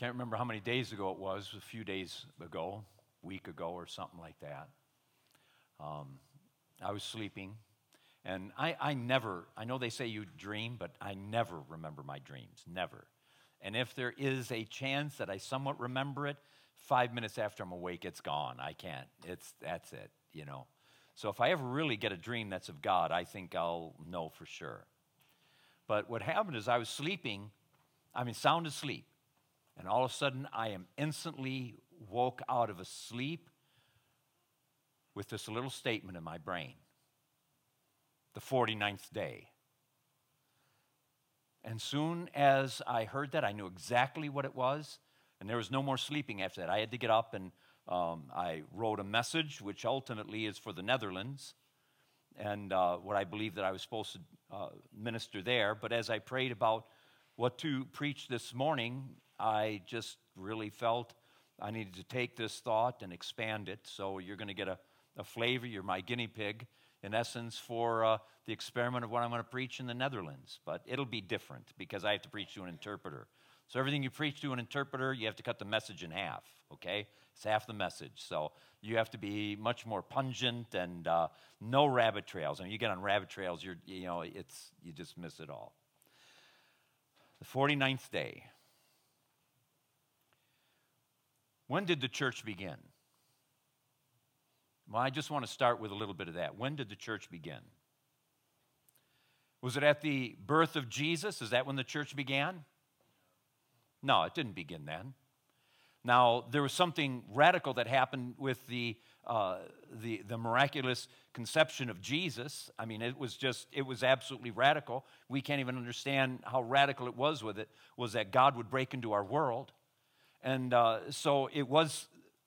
Can't remember how many days ago it was, a few days ago, week ago or something like that. I was sleeping, and I know they say you dream, but I never remember my dreams, never. And if there is a chance that I somewhat remember it, 5 minutes after I'm awake, it's gone. I can't. That's it, you know. So if I ever really get a dream that's of God, I think I'll know for sure. But what happened is I was sleeping, sound asleep, and all of a sudden I am instantly woke out of a sleep with this little statement in my brain. The 49th day. And soon as I heard that, I knew exactly what it was, and there was no more sleeping after that. I had to get up, and I wrote a message, which ultimately is for the Netherlands, and what I believe that I was supposed to minister there. But as I prayed about what to preach this morning, I just really felt I needed to take this thought and expand it. So you're going to get a flavor. You're my guinea pig, in essence, for the experiment of what I'm going to preach in the Netherlands. But it'll be different because I have to preach to an interpreter. So everything you preach to an interpreter, you have to cut the message in half, okay? It's half the message. So you have to be much more pungent and no rabbit trails. I mean, you get on rabbit trails, you just miss it all. The 49th day. When did the church begin? Well, I just want to start with a little bit of that. When did the church begin? Was it at the birth of Jesus? Is that when the church began? No, it didn't begin then. Now, there was something radical that happened with the miraculous conception of Jesus. I mean, it was absolutely radical. We can't even understand how radical it was with it, was that God would break into our world. And so it was,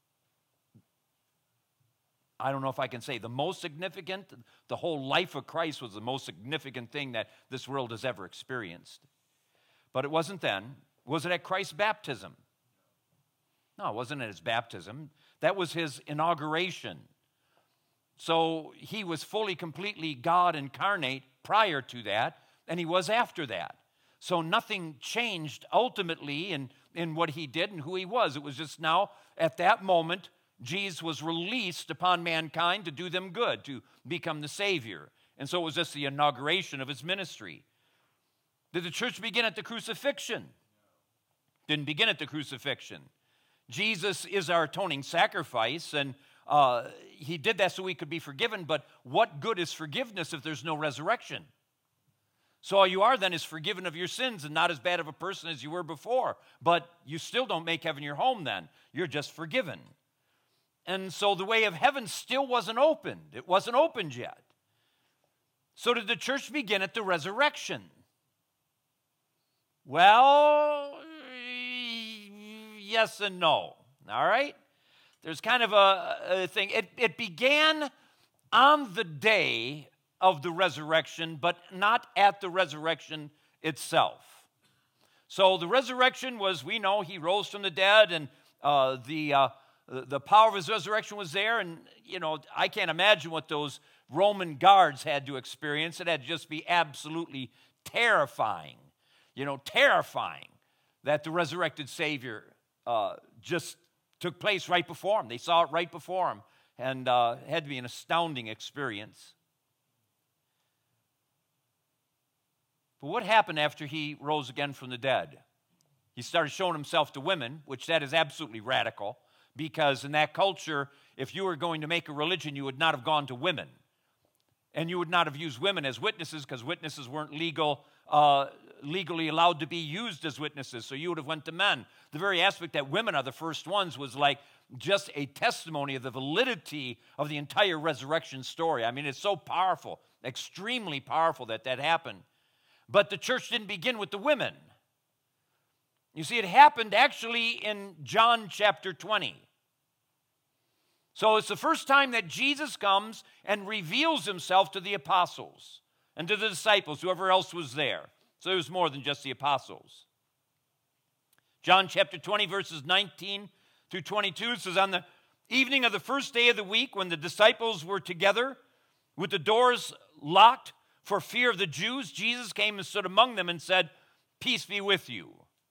I don't know if I can say the most significant, the whole life of Christ was the most significant thing that this world has ever experienced. But it wasn't then. Was it at Christ's baptism? No, it wasn't at his baptism. That was his inauguration. So he was fully, completely God incarnate prior to that, and he was after that. So nothing changed ultimately in what he did and who he was. It was just now, at that moment, Jesus was released upon mankind to do them good, to become the Savior. And so it was just the inauguration of his ministry. Did the church begin at the crucifixion? Didn't begin at the crucifixion. Jesus is our atoning sacrifice, and he did that so we could be forgiven, but what good is forgiveness if there's no resurrection? So all you are then is forgiven of your sins and not as bad of a person as you were before, but you still don't make heaven your home then. You're just forgiven. And so the way of heaven still wasn't opened. It wasn't opened yet. So did the church begin at the resurrection? Well, yes and no. All right? There's kind of a thing. It began on the day of the resurrection, but not at the resurrection itself. So the resurrection was, we know he rose from the dead, and the power of his resurrection was there, and, I can't imagine what those Roman guards had to experience. It had to just be absolutely terrifying, terrifying that the resurrected Savior just took place right before them. They saw it right before them, and had to be an astounding experience. But what happened after he rose again from the dead? He started showing himself to women, which that is absolutely radical, because in that culture, if you were going to make a religion, you would not have gone to women. And you would not have used women as witnesses because witnesses weren't legally allowed to be used as witnesses, so you would have went to men. The very aspect that women are the first ones was like just a testimony of the validity of the entire resurrection story. I mean, it's so powerful, extremely powerful that happened. But the church didn't begin with the women. You see, it happened actually in John chapter 20. So it's the first time that Jesus comes and reveals himself to the apostles and to the disciples, whoever else was there. So it was more than just the apostles. John chapter 20, verses 19 through 22 says, on the evening of the first day of the week, when the disciples were together with the doors locked for fear of the Jews, Jesus came and stood among them and said, "Peace be with you."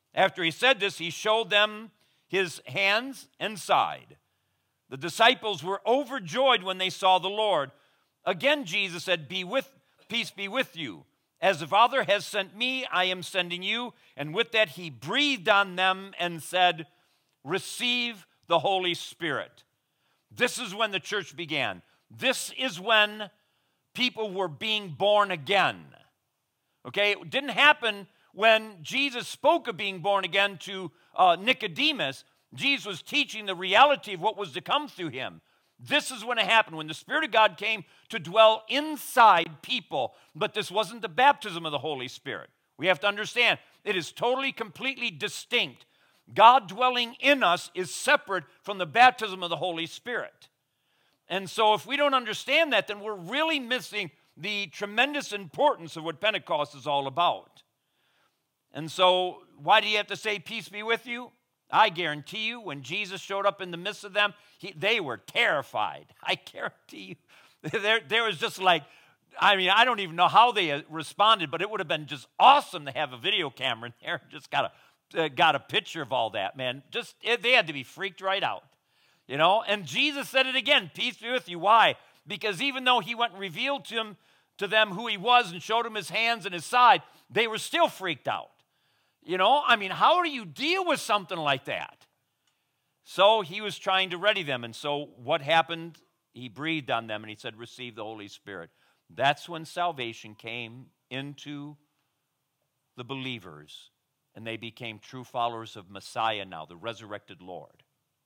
After he said this, he showed them his hands and side. The disciples were overjoyed when they saw the Lord. Again, Jesus said, Peace be with you. As the Father has sent me, I am sending you. And with that, he breathed on them and said, Receive the Holy Spirit. This is when the church began. This is when people were being born again. Okay, it didn't happen when Jesus spoke of being born again to Nicodemus. Jesus was teaching the reality of what was to come through him. This is when it happened, when the Spirit of God came to dwell inside people. But this wasn't the baptism of the Holy Spirit. We have to understand, it is totally, completely distinct. God dwelling in us is separate from the baptism of the Holy Spirit. And so if we don't understand that, then we're really missing the tremendous importance of what Pentecost is all about. And so why do you have to say, Peace be with you? I guarantee you, when Jesus showed up in the midst of them, they were terrified. I guarantee you. There was just like, I don't even know how they responded, but it would have been just awesome to have a video camera in there. Just got a picture of all that, man. They had to be freaked right out, you know. And Jesus said it again, Peace be with you. Why? Because even though he went and revealed to them who he was and showed them his hands and his side, they were still freaked out. You know, how do you deal with something like that? So he was trying to ready them. And so what happened? He breathed on them and he said, Receive the Holy Spirit. That's when salvation came into the believers. And they became true followers of Messiah now, the resurrected Lord.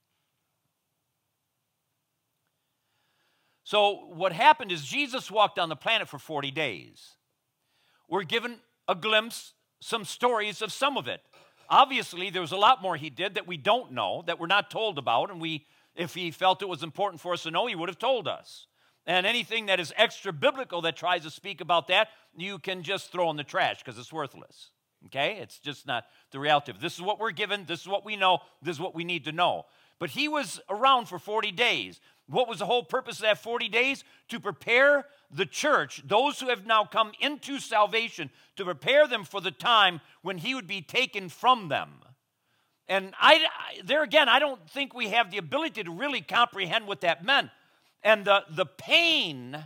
So what happened is Jesus walked on the planet for 40 days. We're given a glimpse, some stories of some of it. Obviously, there was a lot more he did that we don't know, that we're not told about, and if he felt it was important for us to know, he would have told us. And anything that is extra biblical that tries to speak about that, you can just throw in the trash because it's worthless. Okay? It's just not the reality of it. This is what we're given, this is what we know, this is what we need to know. But he was around for 40 days. What was the whole purpose of that 40 days? To prepare the church, those who have now come into salvation, to prepare them for the time when he would be taken from them. And there again, I don't think we have the ability to really comprehend what that meant. And the pain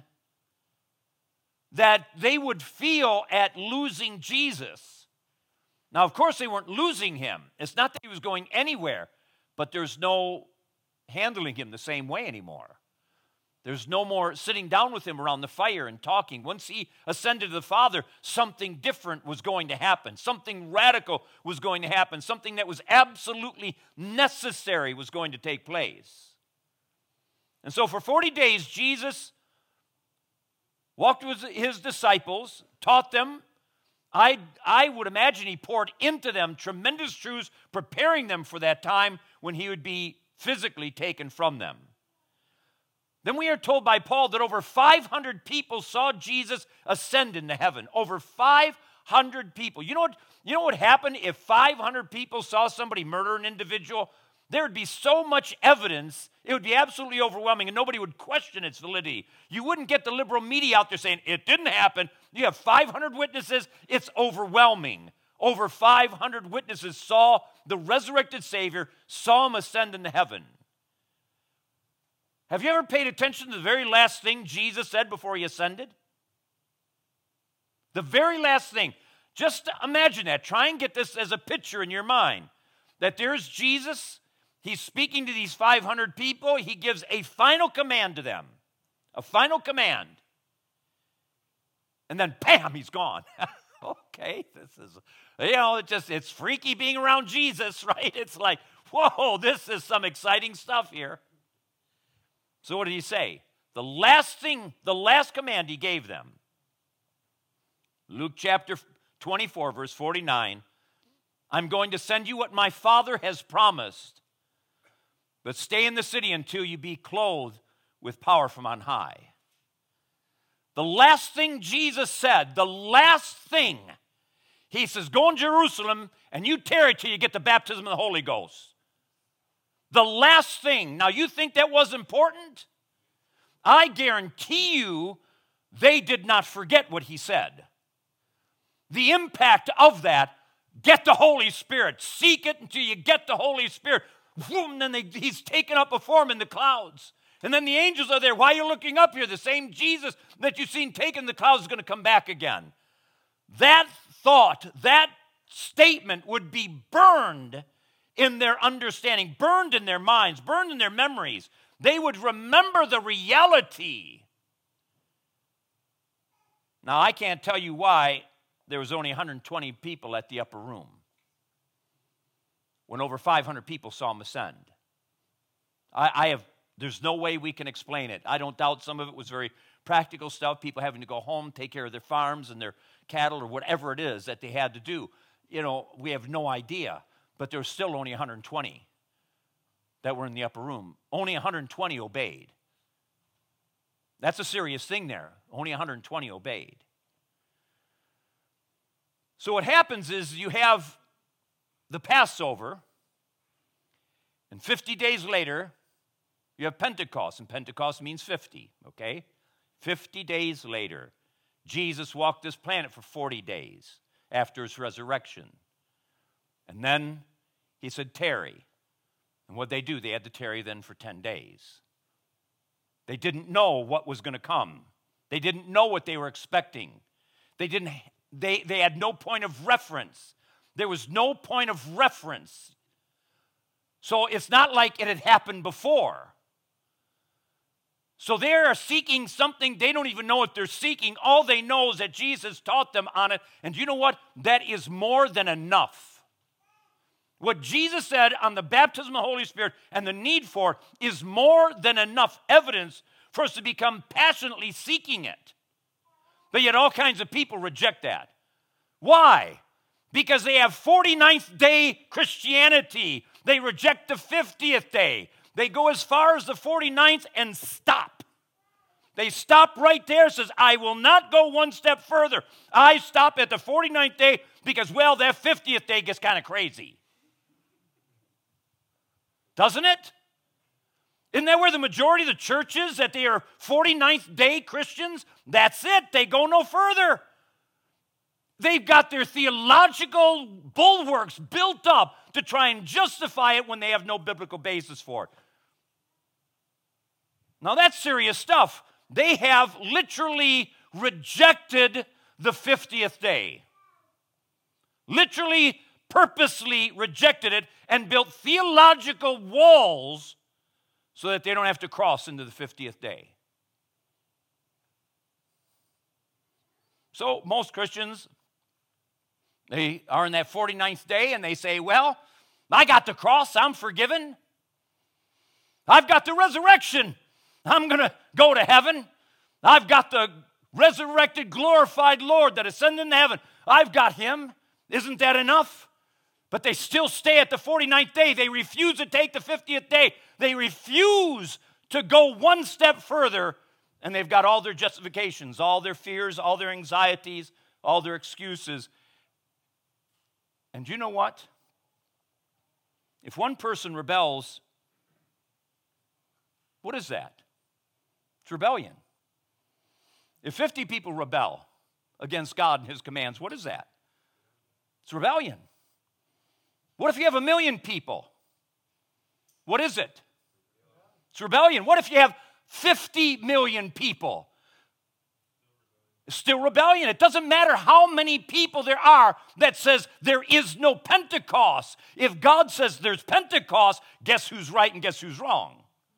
that they would feel at losing Jesus. Now, of course, they weren't losing him. It's not that he was going anywhere, but there's no handling him the same way anymore. There's no more sitting down with him around the fire and talking. Once he ascended to the Father, something different was going to happen. Something radical was going to happen. Something that was absolutely necessary was going to take place. And so for 40 days, Jesus walked with his disciples, taught them. I would imagine he poured into them tremendous truths, preparing them for that time when he would be physically taken from them. Then we are told by Paul that over 500 people saw Jesus ascend into heaven. Over 500 people. You know what would happen if 500 people saw somebody murder an individual? There would be so much evidence, it would be absolutely overwhelming, and nobody would question its validity. You wouldn't get the liberal media out there saying, it didn't happen. You have 500 witnesses, it's overwhelming. Over 500 witnesses saw the resurrected Savior, saw him ascend into heaven. Have you ever paid attention to the very last thing Jesus said before he ascended? The very last thing. Just imagine that. Try and get this as a picture in your mind. That there's Jesus. He's speaking to these 500 people. He gives a final command to them. A final command. And then, bam, he's gone. Okay, this is, it's freaky being around Jesus, right? It's like, whoa, this is some exciting stuff here. So what did he say? The last command he gave them. Luke chapter 24, verse 49. I'm going to send you what my Father has promised, but stay in the city until you be clothed with power from on high. The last thing Jesus said, the last thing, he says, go in Jerusalem and you tarry till you get the baptism of the Holy Ghost. The last thing. Now, you think that was important? I guarantee you they did not forget what he said. The impact of that get the Holy Spirit. Seek it until you get the Holy Spirit. And then he's taken up before him in the clouds. And then the angels are there. Why are you looking up here? The same Jesus that you've seen taken in the clouds is going to come back again. That thought, that statement would be burned in their understanding, burned in their minds, burned in their memories. They would remember the reality. Now, I can't tell you why there was only 120 people at the upper room when over 500 people saw him ascend. There's no way we can explain it. I don't doubt some of it was very practical stuff, people having to go home, take care of their farms and their cattle or whatever it is that they had to do. We have no idea. But there were still only 120 that were in the upper room. Only 120 obeyed. That's a serious thing there. Only 120 obeyed. So what happens is you have the Passover, and 50 days later, you have Pentecost, and Pentecost means 50, okay? 50 days later, Jesus walked this planet for 40 days after his resurrection. And then he said, tarry. And what they do, they had to tarry then for 10 days. They didn't know what was going to come. They didn't know what they were expecting. They had no point of reference. There was no point of reference. So it's not like it had happened before. So they are seeking something. They don't even know what they're seeking. All they know is that Jesus taught them on it. And you know what? That is more than enough. What Jesus said on the baptism of the Holy Spirit and the need for it is more than enough evidence for us to become passionately seeking it. But yet all kinds of people reject that. Why? Because they have 49th day Christianity. They reject the 50th day. They go as far as the 49th and stop. They stop right there, says, I will not go one step further. I stop at the 49th day because, well, that 50th day gets kind of crazy. Doesn't it? Isn't that where the majority of the church is, that they are 49th day Christians? That's it. They go no further. They've got their theological bulwarks built up to try and justify it when they have no biblical basis for it. Now that's serious stuff. They have literally rejected the 50th day. Literally, purposely rejected it and built theological walls so that they don't have to cross into the 50th day. So most Christians, they are in that 49th day and they say, well, I got the cross, I'm forgiven. I've got the resurrection, I'm going to go to heaven. I've got the resurrected, glorified Lord that ascended into heaven. I've got him. Isn't that enough? But they still stay at the 49th day. They refuse to take the 50th day. They refuse to go one step further, and they've got all their justifications, all their fears, all their anxieties, all their excuses. And you know what? If one person rebels, what is that? It's rebellion. If 50 people rebel against God and his commands, what is that? It's rebellion. What if you have 1 million people? What is it? It's rebellion. What if you have 50 million people? It's still rebellion. It doesn't matter how many people there are that says there is no Pentecost. If God says there's Pentecost, guess who's right and guess who's wrong?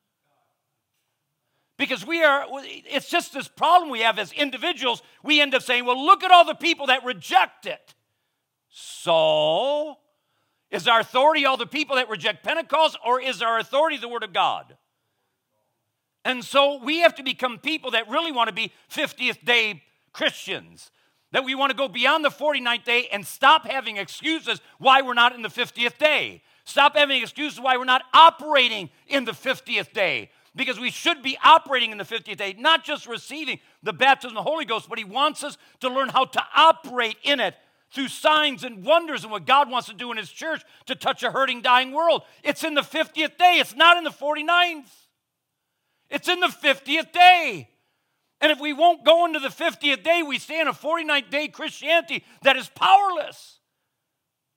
Because it's just this problem we have as individuals. We end up saying, well, look at all the people that reject it. So, is our authority all the people that reject Pentecost, or is our authority the Word of God? And so we have to become people that really want to be 50th day Christians, that we want to go beyond the 49th day and stop having excuses why we're not in the 50th day. Stop having excuses why we're not operating in the 50th day. Because we should be operating in the 50th day, not just receiving the baptism of the Holy Ghost, but he wants us to learn how to operate in it through signs and wonders and what God wants to do in his church to touch a hurting, dying world. It's in the 50th day. It's not in the 49th. It's in the 50th day. And if we won't go into the 50th day, we stay in a 49th day Christianity that is powerless.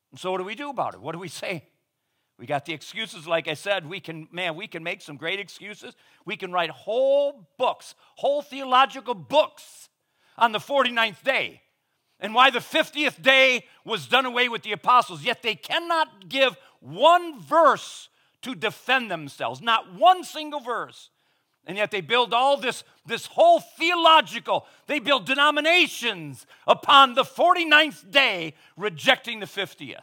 And so what do we do about it? What do we say? We got the excuses, like I said. We can make some great excuses. We can write whole books, whole theological books on the 49th day and why the 50th day was done away with the apostles. Yet they cannot give one verse to defend themselves, not one single verse. And yet they build all this whole theological, they build denominations upon the 49th day, rejecting the 50th.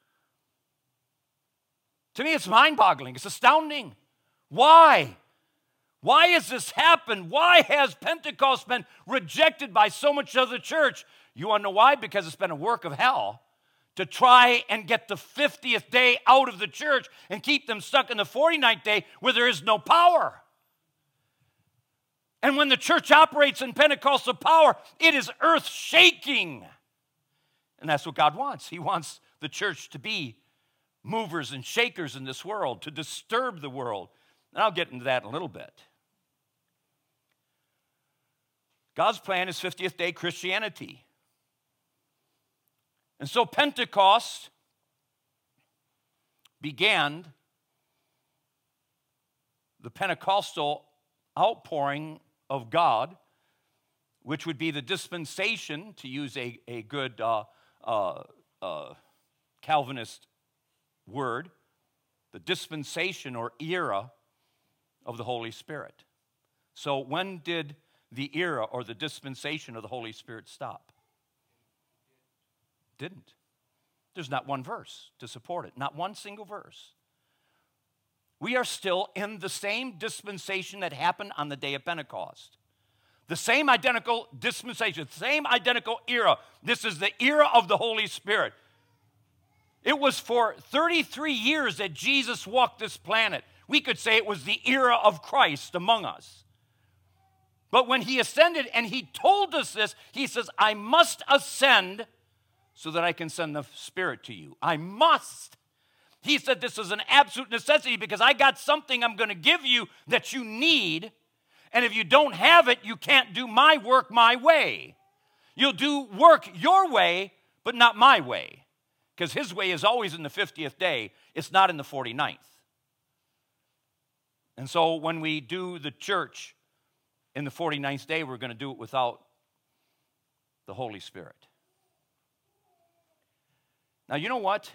To me, it's mind-boggling. It's astounding. Why? Why has this happened? Why has Pentecost been rejected by so much of the church? You want to know why? Because it's been a work of hell to try and get the 50th day out of the church and keep them stuck in the 49th day where there is no power. And when the church operates in Pentecostal power, it is earth-shaking. And that's what God wants. He wants the church to be movers and shakers in this world, to disturb the world. And I'll get into that in a little bit. God's plan is 50th day Christianity. And so Pentecost began the Pentecostal outpouring of God, which would be the dispensation, to use a good Calvinist word, the dispensation or era of the Holy Spirit. So when did the era or the dispensation of the Holy Spirit stop? Didn't. There's not one verse to support it, not one single verse. We are still in the same dispensation that happened on the day of Pentecost. The same identical dispensation, same identical era. This is the era of the Holy Spirit. It was for 33 years that Jesus walked this planet. We could say it was the era of Christ among us. But when he ascended and he told us this, he says, I must ascend so that I can send the Spirit to you. I must. He said this is an absolute necessity because I got something I'm going to give you that you need. And if you don't have it, you can't do my work my way. You'll do work your way, but not my way. Because his way is always in the 50th day. It's not in the 49th. And so when we do the church in the 49th day, we're going to do it without the Holy Spirit. Now, you know what?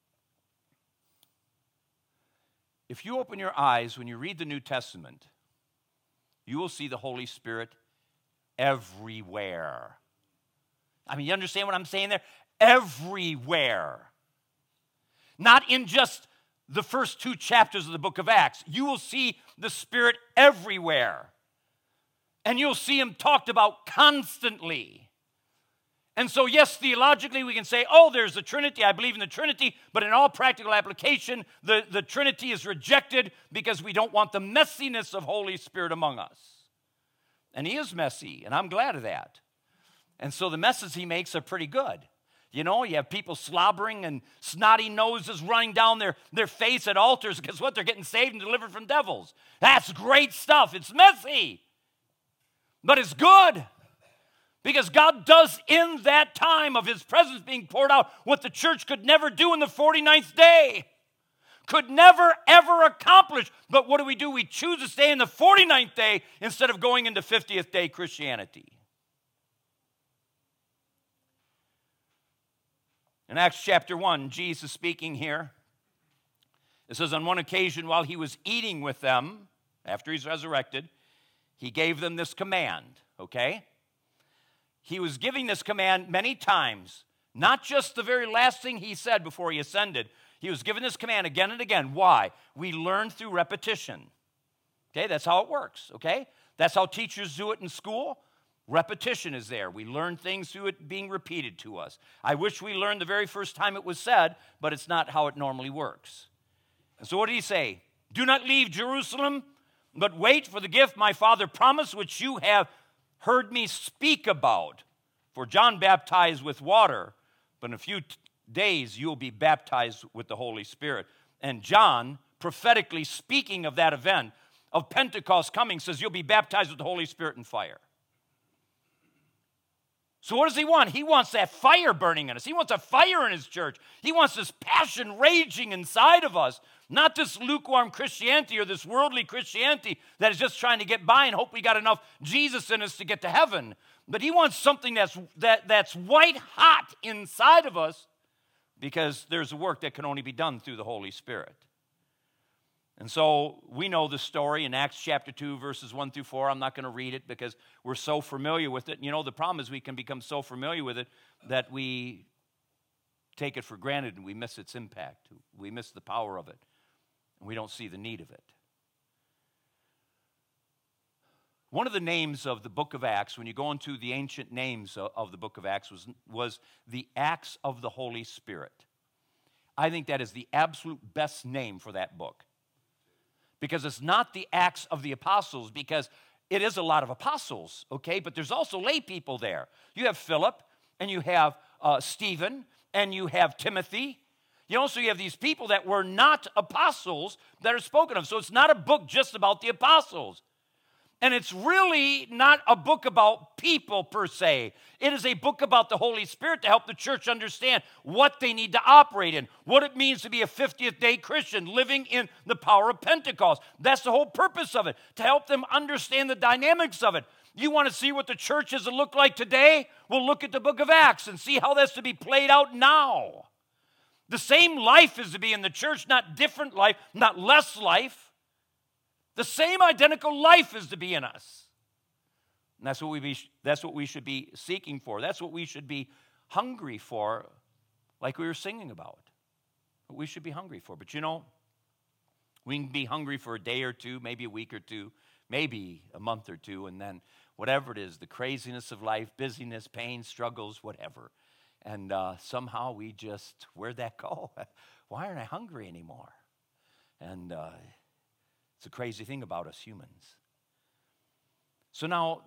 If you open your eyes when you read the New Testament, you will see the Holy Spirit everywhere. I mean, you understand what I'm saying there? Everywhere. Not in just the first 2 chapters of the book of Acts. You will see the Spirit everywhere. And you'll see him talked about constantly. And so, yes, theologically we can say, oh, there's the Trinity. I believe in the Trinity. But in all practical application, the Trinity is rejected because we don't want the messiness of Holy Spirit among us. And he is messy, and I'm glad of that. And so the messes he makes are pretty good. You know, you have people slobbering and snotty noses running down their face at altars. Guess what? They're getting saved and delivered from devils. That's great stuff. It's messy. But it's good. Because God does in that time of his presence being poured out what the church could never do in the 49th day. Could never, ever accomplish. But what do? We choose to stay in the 49th day instead of going into 50th day Christianity. In Acts chapter 1, Jesus speaking here. It says, on one occasion while he was eating with them, after he's resurrected, he gave them this command, okay? He was giving this command many times, not just the very last thing he said before he ascended. He was giving this command again and again. Why? We learn through repetition. Okay, that's how it works, okay? That's how teachers do it in school. Repetition is there. We learn things through it being repeated to us. I wish we learned the very first time it was said, but it's not how it normally works. And so what did he say? Do not leave Jerusalem, but wait for the gift my Father promised, which you have heard me speak about. For John baptized with water, but in a few days you'll be baptized with the Holy Spirit. And John, prophetically speaking of that event, of Pentecost coming, says you'll be baptized with the Holy Spirit and fire. So what does he want? He wants that fire burning in us. He wants a fire in his church. He wants this passion raging inside of us, not this lukewarm Christianity or this worldly Christianity that is just trying to get by and hope we got enough Jesus in us to get to heaven. But he wants something that's white hot inside of us, because there's a work that can only be done through the Holy Spirit. And so we know the story in Acts chapter 2, verses 1 through 4. I'm not going to read it because we're so familiar with it. You know, the problem is we can become so familiar with it that we take it for granted and we miss its impact. We miss the power of it, and we don't see the need of it. One of the names of the book of Acts, when you go into the ancient names of the book of Acts, was the Acts of the Holy Spirit. I think that is the absolute best name for that book. Because it's not the Acts of the Apostles, because it is a lot of apostles, okay? But there's also lay people there. You have Philip, and you have Stephen, and you have Timothy. You also have these people that were not apostles that are spoken of. So it's not a book just about the apostles. And it's really not a book about people per se. It is a book about the Holy Spirit to help the church understand what they need to operate in, what it means to be a 50th day Christian living in the power of Pentecost. That's the whole purpose of it, to help them understand the dynamics of it. You want to see what the churches look like today? Well, look at the book of Acts and see how that's to be played out now. The same life is to be in the church, not different life, not less life. The same identical life is to be in us. And that's what we should be seeking for. That's what we should be hungry for, like we were singing about. What we should be hungry for. But you know, we can be hungry for a day or two, maybe a week or two, maybe a month or two, and then whatever it is, the craziness of life, busyness, pain, struggles, whatever. And somehow we just, where'd that go? Why aren't I hungry anymore? And it's a crazy thing about us humans. So now,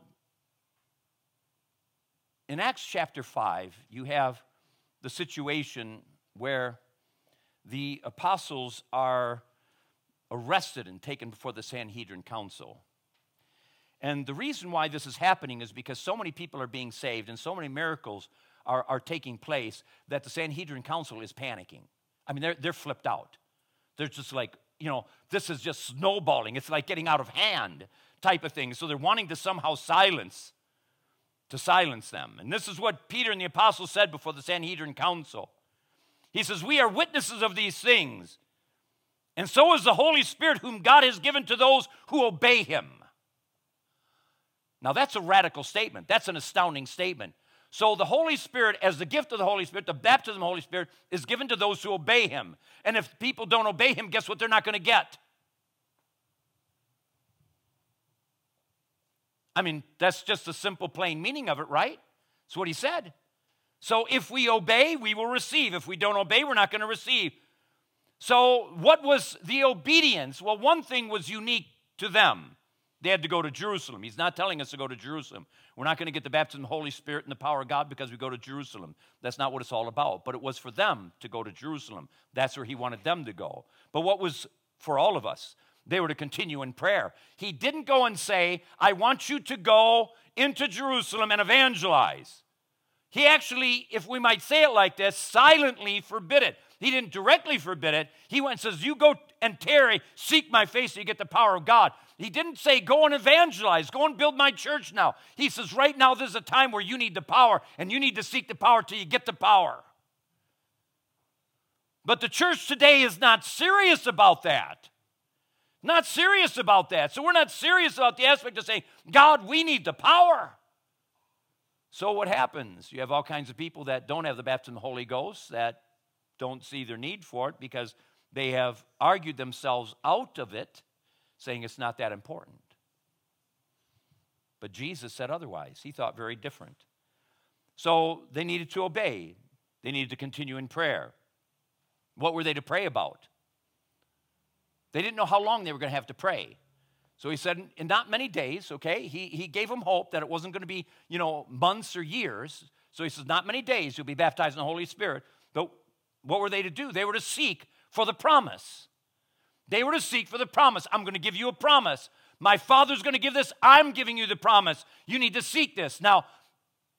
in Acts chapter 5, you have the situation where the apostles are arrested and taken before the Sanhedrin Council. And the reason why this is happening is because so many people are being saved and so many miracles are taking place that the Sanhedrin Council is panicking. I mean, they're flipped out. They're just like, you know, this is just snowballing. It's like getting out of hand type of thing. So they're wanting to somehow silence them. And this is what Peter and the apostles said before the Sanhedrin Council. He says, "We are witnesses of these things, and so is the Holy Spirit whom God has given to those who obey him." Now that's a radical statement. That's an astounding statement. So the Holy Spirit, as the gift of the Holy Spirit, the baptism of the Holy Spirit, is given to those who obey him. And if people don't obey him, guess what they're not going to get? I mean, that's just the simple, plain meaning of it, right? That's what he said. So if we obey, we will receive. If we don't obey, we're not going to receive. So what was the obedience? Well, one thing was unique to them. They had to go to Jerusalem. He's not telling us to go to Jerusalem. We're not going to get the baptism of the Holy Spirit and the power of God because we go to Jerusalem. That's not what it's all about. But it was for them to go to Jerusalem. That's where he wanted them to go. But what was for all of us? They were to continue in prayer. He didn't go and say, "I want you to go into Jerusalem and evangelize." He actually, if we might say it like this, silently forbid it. He didn't directly forbid it. He went and says, "You go and tarry, seek my face so you get the power of God." He didn't say, "Go and evangelize, go and build my church now." He says, right now there's a time where you need the power, and you need to seek the power till you get the power. But the church today is not serious about that. Not serious about that. So we're not serious about the aspect of saying, "God, we need the power." So what happens? You have all kinds of people that don't have the baptism of the Holy Ghost, that don't see their need for it because they have argued themselves out of it, saying it's not that important. But Jesus said otherwise. He thought very different. So they needed to obey. They needed to continue in prayer. What were they to pray about? They didn't know how long they were going to have to pray. So he said, in not many days, okay? He gave them hope that it wasn't going to be, months or years. So he says, not many days you'll be baptized in the Holy Spirit. But what were they to do? They were to seek for the promise. They were to seek for the promise. I'm going to give you a promise. My Father's going to give this. I'm giving you the promise. You need to seek this. Now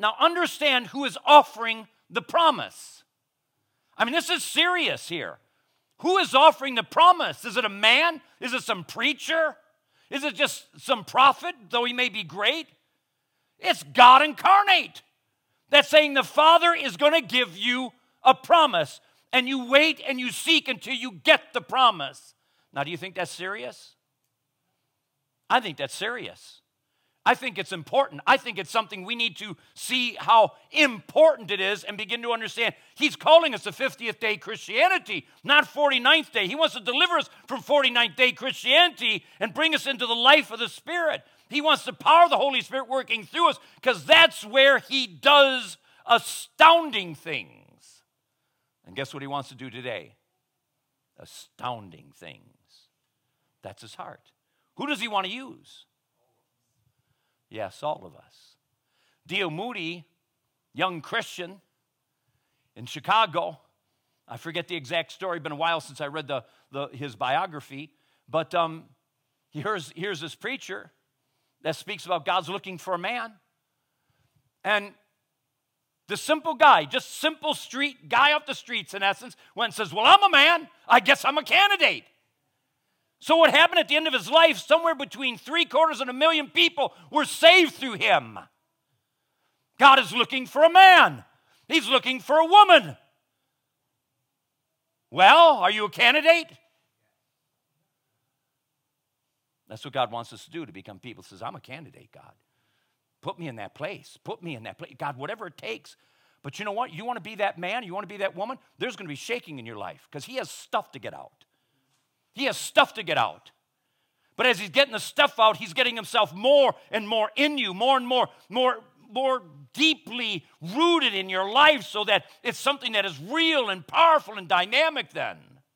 Now understand who is offering the promise. I mean, this is serious here. Who is offering the promise? Is it a man? Is it some preacher? Is it just some prophet, though he may be great? It's God incarnate. That's saying the Father is going to give you a promise, and you wait and you seek until you get the promise. Now, do you think that's serious? I think that's serious. I think it's important. I think it's something we need to see how important it is and begin to understand. He's calling us a 50th day Christianity, not 49th day. He wants to deliver us from 49th day Christianity and bring us into the life of the Spirit. He wants the power of the Holy Spirit working through us because that's where he does astounding things. And guess what he wants to do today? Astounding things. That's his heart. Who does he want to use? Yes, all of us. D.L. Moody, young Christian in Chicago. I forget the exact story. It's been a while since I read his biography. But here's this preacher that speaks about God's looking for a man. And the simple guy, just simple street guy off the streets in essence, went and says, well, I'm a man. I guess I'm a candidate. So what happened at the end of his life, somewhere between 750,000 people were saved through him. God is looking for a man. He's looking for a woman. Well, are you a candidate? That's what God wants us to do, to become people. He says, I'm a candidate, God. Put me in that place. Put me in that place. God, whatever it takes. But you know what? You want to be that man? You want to be that woman? There's going to be shaking in your life because he has stuff to get out. He has stuff to get out. But as he's getting the stuff out, he's getting himself more and more in you, more and more deeply rooted in your life so that it's something that is real and powerful and dynamic then.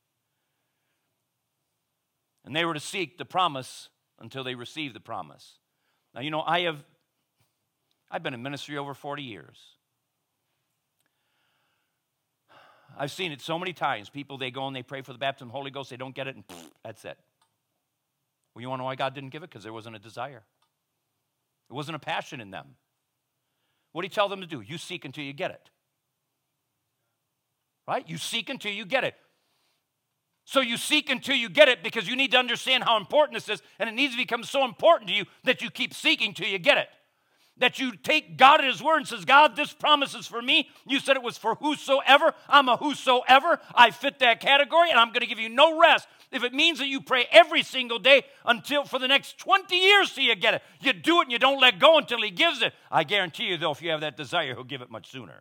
And they were to seek the promise until they received the promise. Now, you know, I've been in ministry over 40 years. I've seen it so many times. People, they go and they pray for the baptism of the Holy Ghost. They don't get it, and that's it. Well, you want to know why God didn't give it? Because there wasn't a desire. There wasn't a passion in them. What did he tell them to do? You seek until you get it. Right? You seek until you get it. So you seek until you get it because you need to understand how important this is, and it needs to become so important to you that you keep seeking till you get it. That you take God at his word and says, God, this promise is for me. You said it was for whosoever. I'm a whosoever. I fit that category, and I'm going to give you no rest. If it means that you pray every single day until for the next 20 years till you get it, you do it and you don't let go until he gives it. I guarantee you, though, if you have that desire, he'll give it much sooner.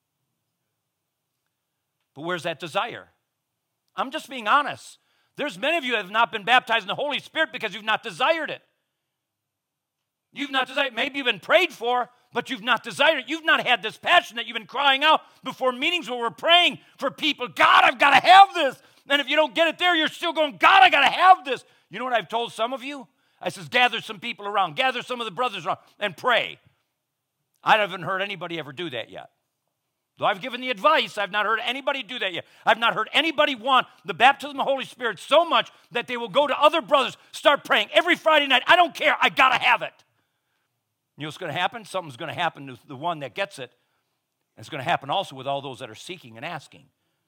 But where's that desire? I'm just being honest. There's many of you that have not been baptized in the Holy Spirit because you've not desired it. You've not desired. Maybe you've been prayed for, but you've not desired it. You've not had this passion that you've been crying out before meetings where we're praying for people. God, I've got to have this. And if you don't get it there, you're still going, God, I got to have this. You know what I've told some of you? I says, gather some people around. Gather some of the brothers around and pray. I haven't heard anybody ever do that yet. Though I've given the advice, I've not heard anybody do that yet. I've not heard anybody want the baptism of the Holy Spirit so much that they will go to other brothers, start praying every Friday night. I don't care. I got to have it. You know what's going to happen? Something's going to happen to the one that gets it. And it's going to happen also with all those that are seeking and asking.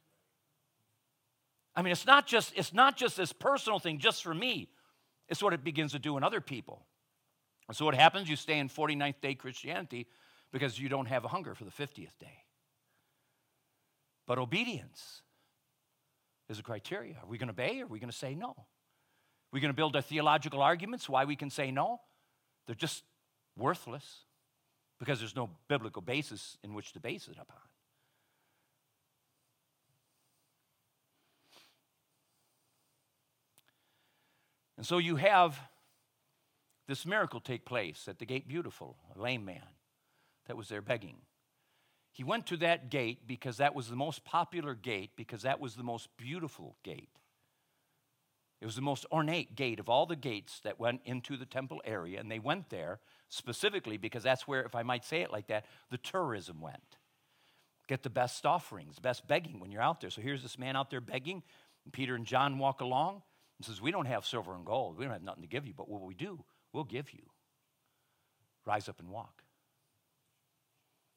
I mean, it's not just this personal thing just for me. It's what it begins to do in other people. And so what happens? You stay in 49th day Christianity because you don't have a hunger for the 50th day. But obedience is a criteria. Are we going to obey or are we going to say no? Are we going to build our theological arguments why we can say no? They're just worthless because there's no biblical basis in which to base it upon. And so you have this miracle take place at the gate beautiful, a lame man that was there begging. He went to that gate because that was the most popular gate, because that was the most beautiful gate. It was the most ornate gate of all the gates that went into the temple area, and they went there specifically because that's where, if I might say it like that, the tourism went. Get the best offerings, best begging when you're out there. So here's this man out there begging, and Peter and John walk along and says, we don't have silver and gold. We don't have nothing to give you, but what we do, we'll give you. Rise up and walk.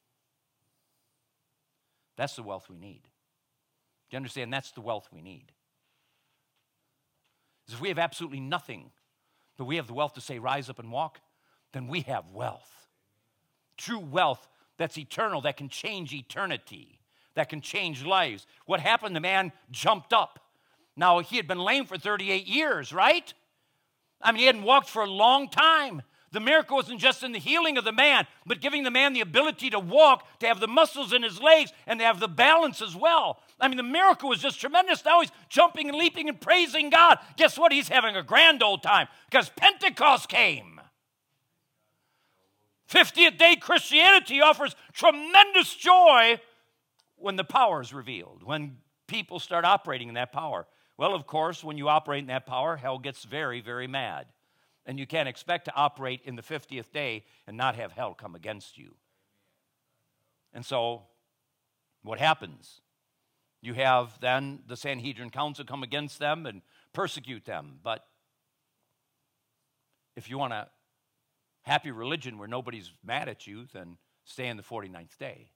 That's the wealth we need. Do you understand? That's the wealth we need. If we have absolutely nothing, but we have the wealth to say, rise up and walk, then we have wealth. True wealth that's eternal, that can change eternity, that can change lives. What happened? The man jumped up. Now, he had been lame for 38 years, right? I mean, he hadn't walked for a long time. The miracle wasn't just in the healing of the man, but giving the man the ability to walk, to have the muscles in his legs, and to have the balance as well. I mean, the miracle was just tremendous. Now he's jumping and leaping and praising God. Guess what? He's having a grand old time because Pentecost came. 50th day Christianity offers tremendous joy when the power is revealed, when people start operating in that power. Well, of course, when you operate in that power, hell gets very, very mad. And you can't expect to operate in the 50th day and not have hell come against you. And so, what happens? You have then the Sanhedrin Council come against them and persecute them. But if you want a happy religion where nobody's mad at you, then stay in the 49th day.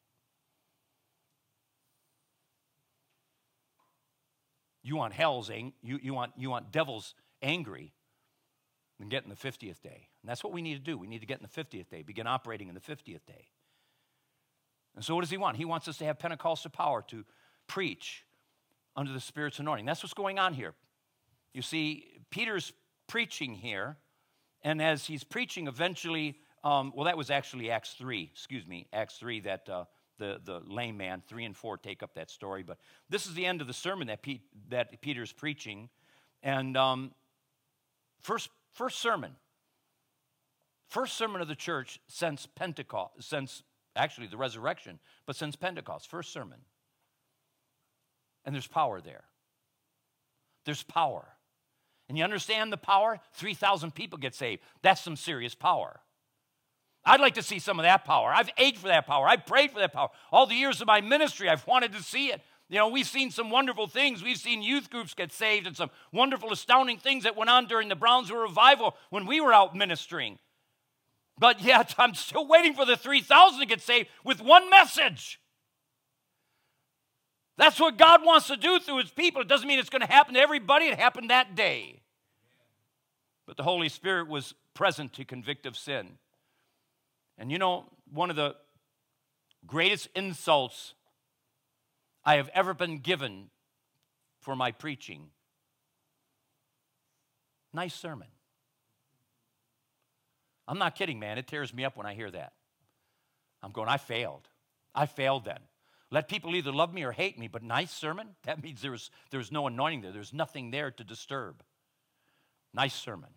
You want you want devils angry, then get in the 50th day. And that's what we need to do. We need to get in the 50th day, begin operating in the 50th day. And so what does he want? He wants us to have Pentecostal power to preach under the Spirit's anointing. That's what's going on here. You see, Peter's preaching here, and as he's preaching, eventually, that was actually Acts 3, that the lame man, 3 and 4 take up that story. But this is the end of the sermon that Peter's preaching. And first sermon of the church since Pentecost, since actually the resurrection, but since Pentecost, first sermon. And there's power there. There's power. And you understand the power? 3,000 people get saved. That's some serious power. I'd like to see some of that power. I've ached for that power. I've prayed for that power. All the years of my ministry, I've wanted to see it. You know, we've seen some wonderful things. We've seen youth groups get saved and some wonderful, astounding things that went on during the Brownsville revival when we were out ministering. But yet, I'm still waiting for the 3,000 to get saved with one message. That's what God wants to do through his people. It doesn't mean it's going to happen to everybody. It happened that day. But the Holy Spirit was present to convict of sin. And you know, one of the greatest insults I have ever been given for my preaching, nice sermon. I'm not kidding, man. It tears me up when I hear that. I'm going, I failed. I failed then. Let people either love me or hate me, but nice sermon? That means there's no anointing there. There's nothing there to disturb. Nice sermon.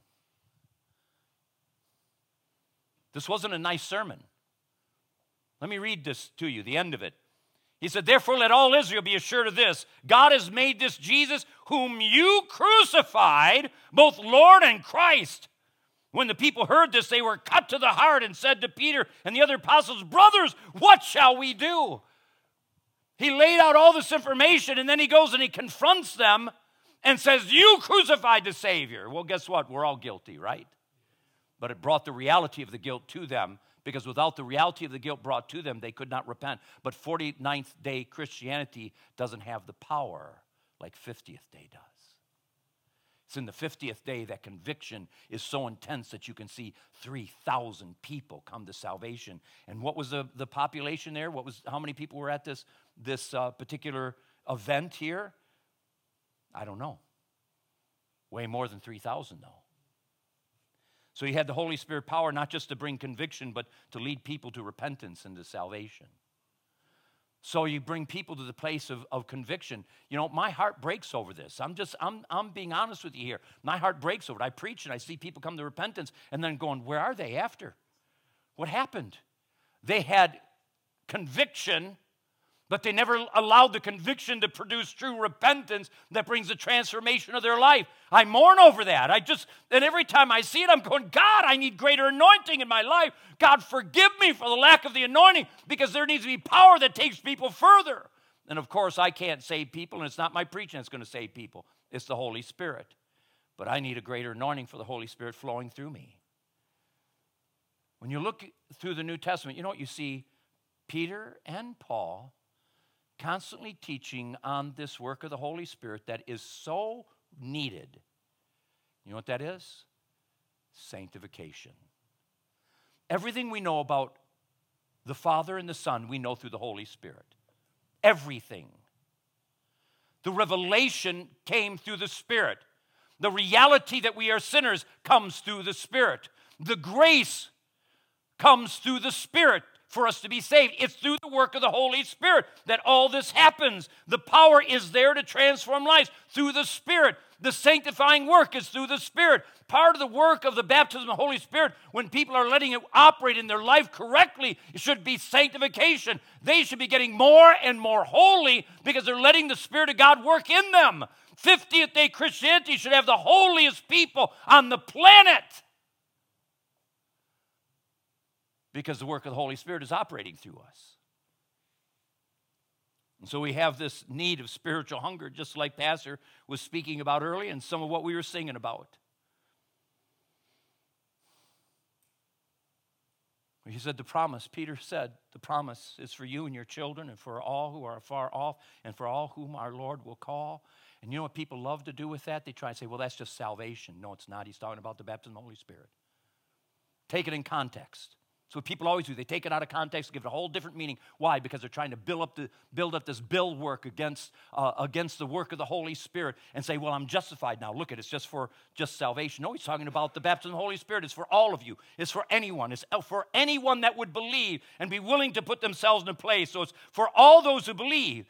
This wasn't a nice sermon. Let me read this to you, the end of it. He said, therefore let all Israel be assured of this. God has made this Jesus, whom you crucified, both Lord and Christ. When the people heard this, they were cut to the heart and said to Peter and the other apostles, brothers, what shall we do? He laid out all this information, and then he goes and he confronts them and says, you crucified the Savior. Well, guess what? We're all guilty, right? But it brought the reality of the guilt to them, because without the reality of the guilt brought to them, they could not repent. But 49th day Christianity doesn't have the power like 50th day does. It's in the 50th day that conviction is so intense that you can see 3,000 people come to salvation. And what was the population there? How many people were at this particular event here? I don't know. Way more than 3,000 though. So he had the Holy Spirit power not just to bring conviction, but to lead people to repentance and to salvation. So you bring people to the place of conviction. You know, my heart breaks over this. I'm being honest with you here. My heart breaks over it. I preach and I see people come to repentance and then going, where are they after? What happened? They had conviction, but they never allowed the conviction to produce true repentance that brings the transformation of their life. I mourn over that. And every time I see it, I'm going, God, I need greater anointing in my life. God, forgive me for the lack of the anointing, because there needs to be power that takes people further. And of course, I can't save people, and it's not my preaching that's going to save people. It's the Holy Spirit. But I need a greater anointing for the Holy Spirit flowing through me. When you look through the New Testament, you know what you see? Peter and Paul constantly teaching on this work of the Holy Spirit that is so needed. You know what that is? Sanctification. Everything we know about the Father and the Son, we know through the Holy Spirit. Everything. The revelation came through the Spirit. The reality that we are sinners comes through the Spirit. The grace comes through the Spirit for us to be saved. It's through the work of the Holy Spirit that all this happens. The power is there to transform lives through the Spirit. The sanctifying work is through the Spirit. Part of the work of the baptism of the Holy Spirit, when people are letting it operate in their life correctly, it should be sanctification. They should be getting more and more holy because they're letting the Spirit of God work in them. 50th day Christianity should have the holiest people on the planet because the work of the Holy Spirit is operating through us. And so we have this need of spiritual hunger, just like Pastor was speaking about earlier and some of what we were singing about. He said the promise, Peter said, the promise is for you and your children and for all who are far off and for all whom our Lord will call. And you know what people love to do with that? They try and say, well, that's just salvation. No, it's not. He's talking about the baptism of the Holy Spirit. Take it in context. That's what people always do. They take it out of context, give it a whole different meaning. Why? Because they're trying to build up this bulwark against the work of the Holy Spirit and say, well, I'm justified now. Look, it's just for salvation. No, he's talking about the baptism of the Holy Spirit. It's for all of you. It's for anyone. It's for anyone that would believe and be willing to put themselves in a place. So it's for all those who believe.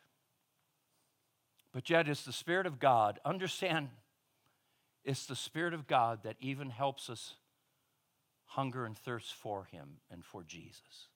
But yet it's the Spirit of God. Understand, it's the Spirit of God that even helps us hunger and thirst for him and for Jesus.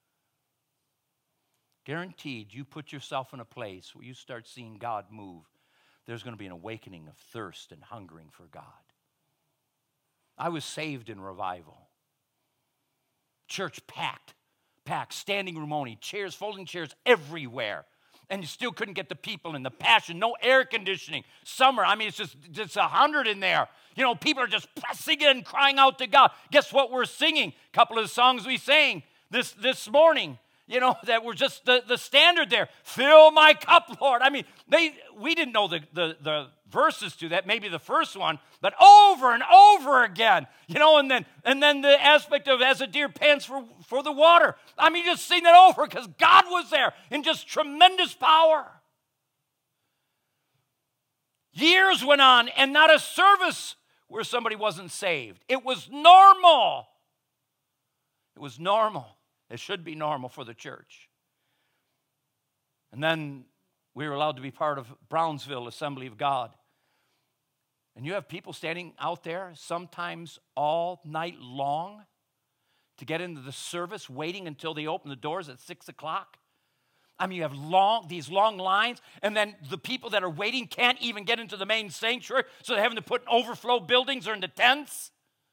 Guaranteed, you put yourself in a place where you start seeing God move, there's going to be an awakening of thirst and hungering for God. I was saved in revival. Church packed, standing room only, chairs, folding chairs everywhere. And you still couldn't get the people in the passion. No air conditioning. Summer, I mean, it's just 100 in there. You know, people are just pressing in, crying out to God. Guess what we're singing? A couple of the songs we sang this morning, you know, that were just the standard there. Fill my cup, Lord. I mean, we didn't know the verses to that, maybe the first one, but over and over again, you know, and then the aspect of as a deer pants for the water. I mean, just sing that over because God was there in just tremendous power. Years went on and not a service where somebody wasn't saved. It was normal. It was normal. It should be normal for the church. And then we were allowed to be part of Brownsville Assembly of God. And you have people standing out there sometimes all night long to get into the service, waiting until they open the doors at 6 o'clock. I mean, you have these long lines, and then the people that are waiting can't even get into the main sanctuary, so they're having to put in overflow buildings or into tents.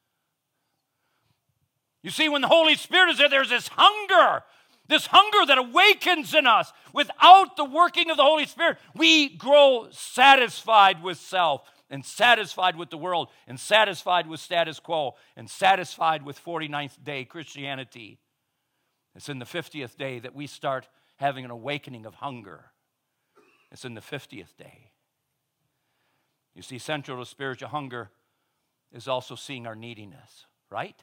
You see, when the Holy Spirit is there, there's this hunger that awakens in us. Without the working of the Holy Spirit, we grow satisfied with self and satisfied with the world and satisfied with status quo and satisfied with 49th day Christianity. It's in the 50th day that we start having an awakening of hunger. It's in the 50th day. You see, central to spiritual hunger is also seeing our neediness, right?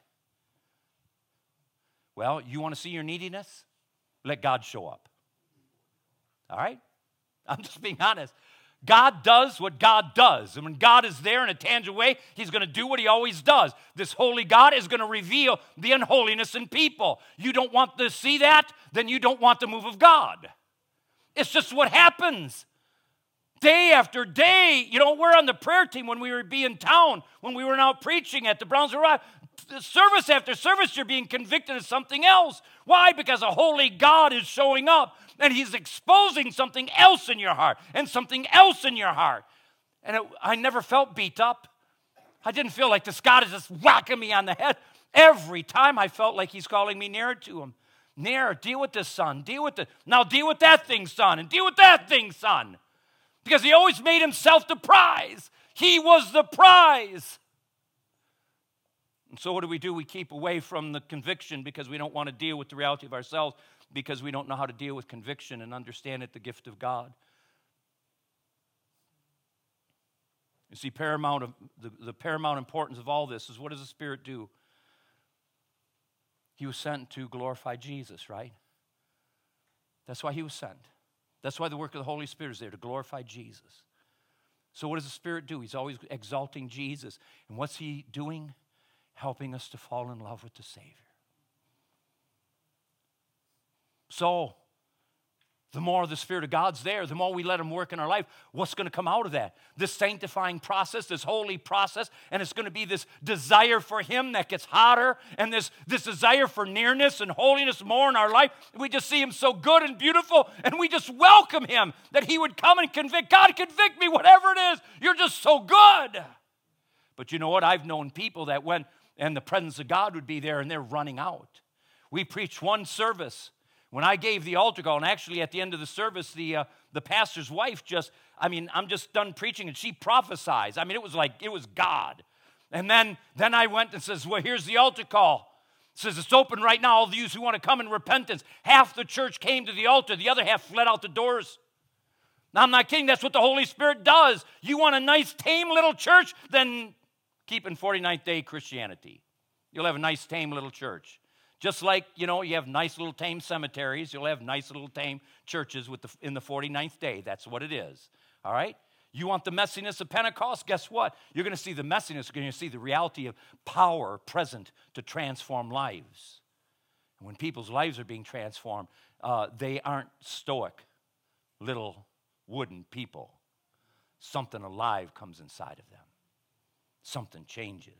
Well, you want to see your neediness? Let God show up. All right? I'm just being honest. God does what God does. And when God is there in a tangible way, he's going to do what he always does. This holy God is going to reveal the unholiness in people. You don't want to see that, then you don't want the move of God. It's just what happens. Day after day, you know, we're on the prayer team when we would be in town, when we were out preaching at the Brownsville Rock. Service after service, you're being convicted of something else. Why? Because a holy God is showing up, and he's exposing something else in your heart, and something else in your heart. And I never felt beat up. I didn't feel like this God is just whacking me on the head. Every time I felt like he's calling me nearer to him. Nearer, deal with this, son. Deal with that thing, son, and deal with that thing, son. Because he always made himself the prize. He was the prize. And so what do? We keep away from the conviction because we don't want to deal with the reality of ourselves. because we don't know how to deal with conviction and understand it, the gift of God. You see, the paramount importance of all this is, what does the Spirit do? He was sent to glorify Jesus, right? That's why he was sent. That's why the work of the Holy Spirit is there, to glorify Jesus. So what does the Spirit do? He's always exalting Jesus. And what's he doing? Helping us to fall in love with the Savior. So, the more the Spirit of God's there, the more we let him work in our life, what's going to come out of that? This sanctifying process, this holy process, and it's going to be this desire for him that gets hotter, and this desire for nearness and holiness more in our life. We just see him so good and beautiful, and we just welcome him that he would come and convict. God, convict me, whatever it is. You're just so good. But you know what? I've known people that went, and the presence of God would be there, and they're running out. We preached one service. When I gave the altar call, and actually at the end of the service, the pastor's wife I'm just done preaching, and she prophesies. I mean, it was God. And then I went and says, well, here's the altar call. It says, it's open right now, all of you who want to come in repentance. Half the church came to the altar. The other half fled out the doors. Now, I'm not kidding. That's what the Holy Spirit does. You want a nice, tame little church? Then keep in 49th day Christianity. You'll have a nice, tame little church. Just like, you have nice little tame cemeteries, you'll have nice little tame churches in the 49th day. That's what it is, all right? You want the messiness of Pentecost? Guess what? You're going to see the messiness. You're going to see the reality of power present to transform lives. And when people's lives are being transformed, they aren't stoic, little wooden people. Something alive comes inside of them. Something changes.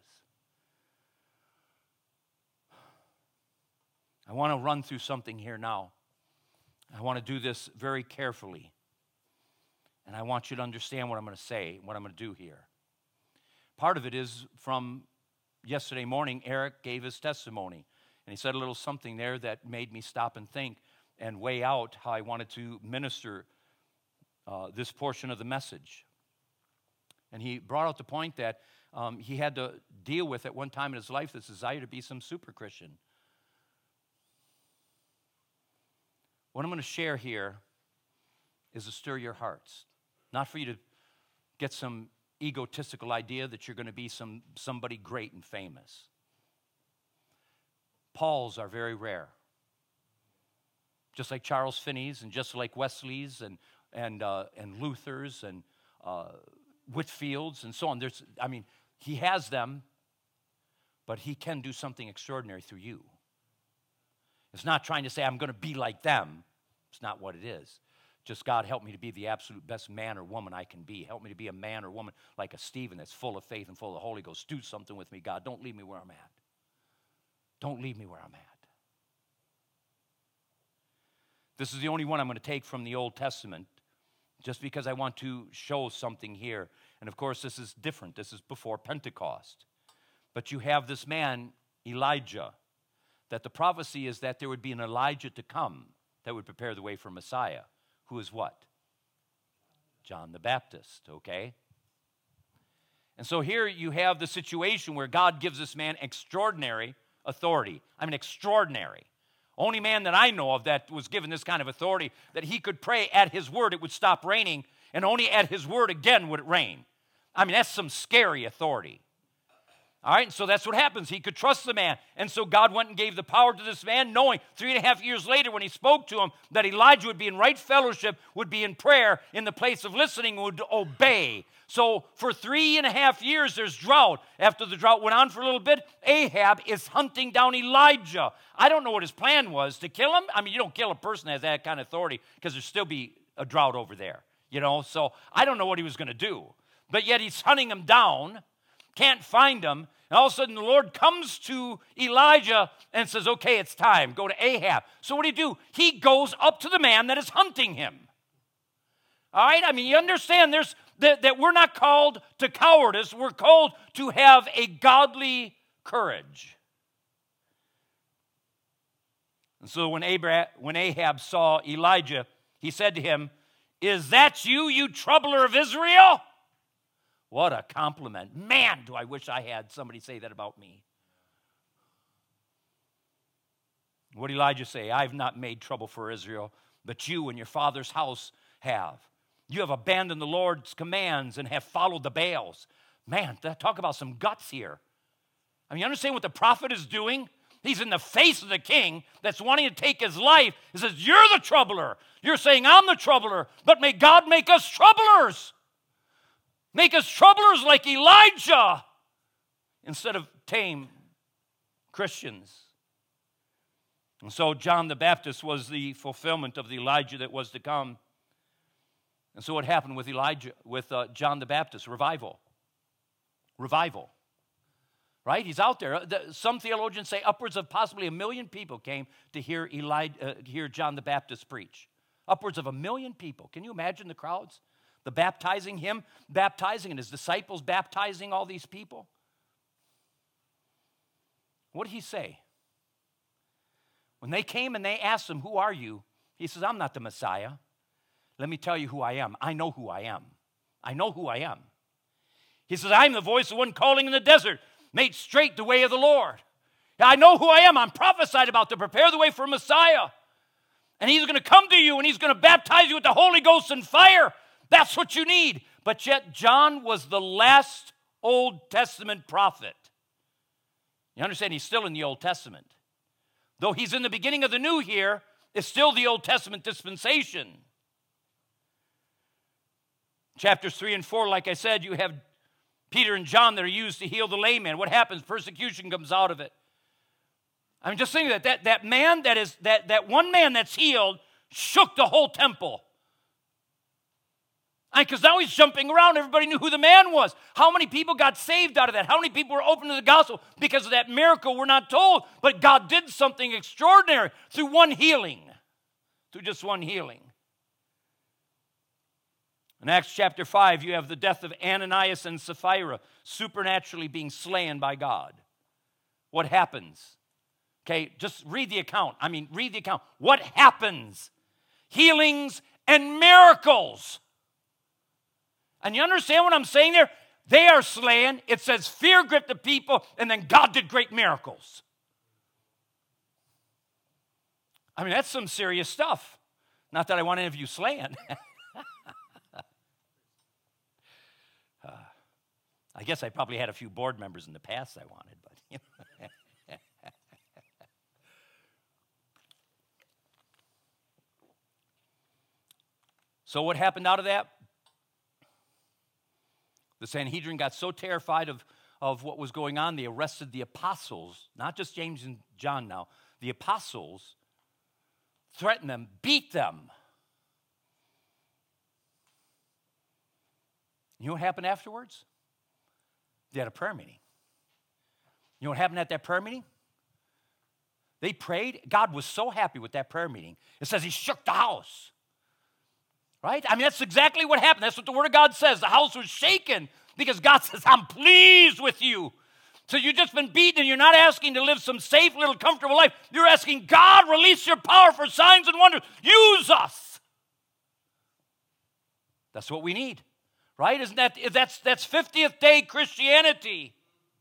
I want to run through something here now. I want to do this very carefully. And I want you to understand what I'm going to say, what I'm going to do here. Part of it is from yesterday morning, Eric gave his testimony. And he said a little something there that made me stop and think and weigh out how I wanted to minister this portion of the message. And he brought out the point that he had to deal with at one time in his life this desire to be some super Christian. What I'm going to share here is to stir your hearts. Not for you to get some egotistical idea that you're going to be somebody great and famous. Pauls are very rare. Just like Charles Finney's and just like Wesley's and Luther's and Whitfield's and so on. He has them, but he can do something extraordinary through you. It's not trying to say, I'm going to be like them. It's not what it is. Just, God, help me to be the absolute best man or woman I can be. Help me to be a man or woman like a Stephen that's full of faith and full of the Holy Ghost. Do something with me, God. Don't leave me where I'm at. Don't leave me where I'm at. This is the only one I'm going to take from the Old Testament, just because I want to show something here. And, of course, this is different. This is before Pentecost. But you have this man, Elijah, that the prophecy is that there would be an Elijah to come that would prepare the way for Messiah. Who is what? John the Baptist, okay? And so here you have the situation where God gives this man extraordinary authority. Extraordinary. Only man that I know of that was given this kind of authority, that he could pray at his word, it would stop raining, and only at his word again would it rain. That's some scary authority. All right, so that's what happens. He could trust the man. And so God went and gave the power to this man, knowing 3.5 years later when he spoke to him that Elijah would be in right fellowship, would be in prayer, in the place of listening, would obey. So for 3.5 years, there's drought. After the drought went on for a little bit, Ahab is hunting down Elijah. I don't know what his plan was, to kill him. You don't kill a person that has that kind of authority because there'd still be a drought over there. So I don't know what he was going to do. But yet he's hunting him down. Can't find him. And all of a sudden the Lord comes to Elijah and says, okay, it's time. Go to Ahab. So what do? He goes up to the man that is hunting him. All right? You understand that we're not called to cowardice. We're called to have a godly courage. And so when Ahab saw Elijah, he said to him, is that you, you troubler of Israel? What a compliment. Man, do I wish I had somebody say that about me. What did Elijah say? I have not made trouble for Israel, but you and your father's house have. You have abandoned the Lord's commands and have followed the Baals. Man, talk about some guts here. I mean, you understand what the prophet is doing? He's in the face of the king that's wanting to take his life. He says, you're the troubler. You're saying I'm the troubler, but may God make us troublers. Make us troublers like Elijah instead of tame Christians. And so John the Baptist was the fulfillment of the Elijah that was to come. And so what happened with John the Baptist? Revival. Right? He's out there. Some theologians say upwards of possibly 1 million people came to hear John the Baptist preach. Upwards of 1 million people. Can you imagine the crowds? The baptizing, him baptizing, and his disciples baptizing all these people. What did he say? When they came and they asked him, who are you? He says, I'm not the Messiah. Let me tell you who I am. I know who I am. I know who I am. He says, I'm the voice of one calling in the desert. Make straight the way of the Lord. I know who I am. I'm prophesied about to prepare the way for Messiah. And he's going to come to you and he's going to baptize you with the Holy Ghost and fire. That's what you need. But yet John was the last Old Testament prophet. You understand? He's still in the Old Testament. Though he's in the beginning of the new here, it's still the Old Testament dispensation. Chapters 3 and 4, like I said, you have Peter and John that are used to heal the lame man. What happens? Persecution comes out of it. I'm just thinking that one man that's healed shook the whole temple. Because now he's jumping around. Everybody knew who the man was. How many people got saved out of that? How many people were open to the gospel because of that miracle? We're not told. But God did something extraordinary through one healing. Through just one healing. In Acts chapter 5, you have the death of Ananias and Sapphira supernaturally being slain by God. What happens? Okay, just read the account. Read the account. What happens? Healings and miracles. And you understand what I'm saying there? They are slain. It says fear gripped the people, and then God did great miracles. That's some serious stuff. Not that I want any of you slain. I guess I probably had a few board members in the past I wanted, but you know. So what happened out of that? The Sanhedrin got so terrified of what was going on, they arrested the apostles, not just James and John now. The apostles threatened them, beat them. You know what happened afterwards? They had a prayer meeting. You know what happened at that prayer meeting? They prayed. God was so happy with that prayer meeting. It says he shook the house. Right? That's exactly what happened. That's what the Word of God says. The house was shaken because God says, I'm pleased with you. So you've just been beaten and you're not asking to live some safe, little, comfortable life. You're asking, God, release your power for signs and wonders. Use us. That's what we need. Right? That's 50th day Christianity.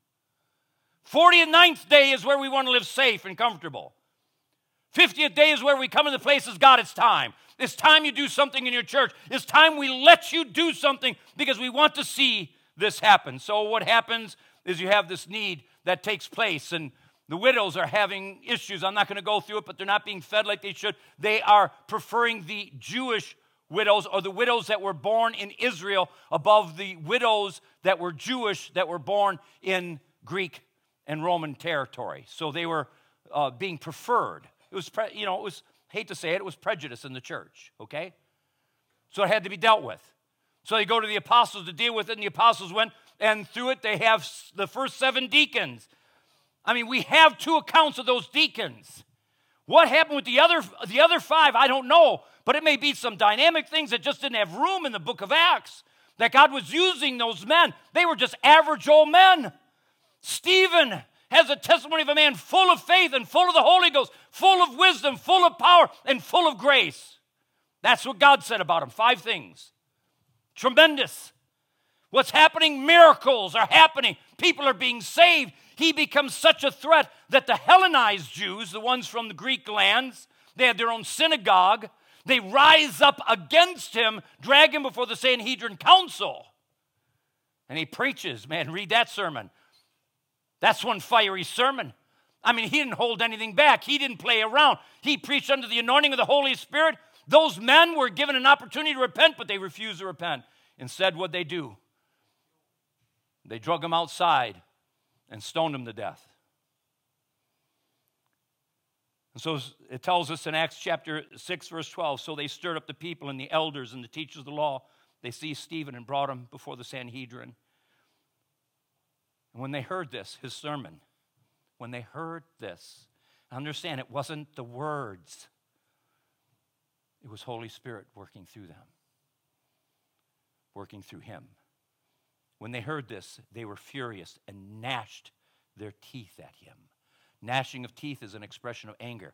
49th day is where we want to live safe and comfortable. 50th day is where we come into places, God, it's time. It's time you do something in your church. It's time we let you do something because we want to see this happen. So what happens is you have this need that takes place, and the widows are having issues. I'm not going to go through it, but they're not being fed like they should. They are preferring the Jewish widows or the widows that were born in Israel above the widows that were Jewish that were born in Greek and Roman territory. So they were being preferred. It was, hate to say it, it was prejudice in the church, okay? So it had to be dealt with. So they go to the apostles to deal with it, and the apostles went, and through it they have the first 7 deacons. We have 2 accounts of those deacons. What happened with the other 5, I don't know, but it may be some dynamic things that just didn't have room in the book of Acts, that God was using those men. They were just average old men. Stephen has a testimony of a man full of faith and full of the Holy Ghost, full of wisdom, full of power, and full of grace. That's what God said about him. 5 things. Tremendous. What's happening? Miracles are happening. people are being saved, he becomes such a threat that the Hellenized Jews, the ones from the Greek lands, they had their own synagogue, they rise up against him, drag him before the Sanhedrin council. And he preaches. Man, read that sermon. That's one fiery sermon. I mean, he didn't hold anything back. He didn't play around. He preached under the anointing of the Holy Spirit. Those men were given an opportunity to repent, but they refused to repent. Instead, what'd they do? They drug him outside and stoned him to death. And so it tells us in Acts chapter 6, verse 12, so they stirred up the people and the elders and the teachers of the law. They seized Stephen and brought him before the Sanhedrin. And when they heard this, his sermon, when they heard this, understand it wasn't the words. It was Holy Spirit working through them, working through him. When they heard this, they were furious and gnashed their teeth at him. Gnashing of teeth is an expression of anger.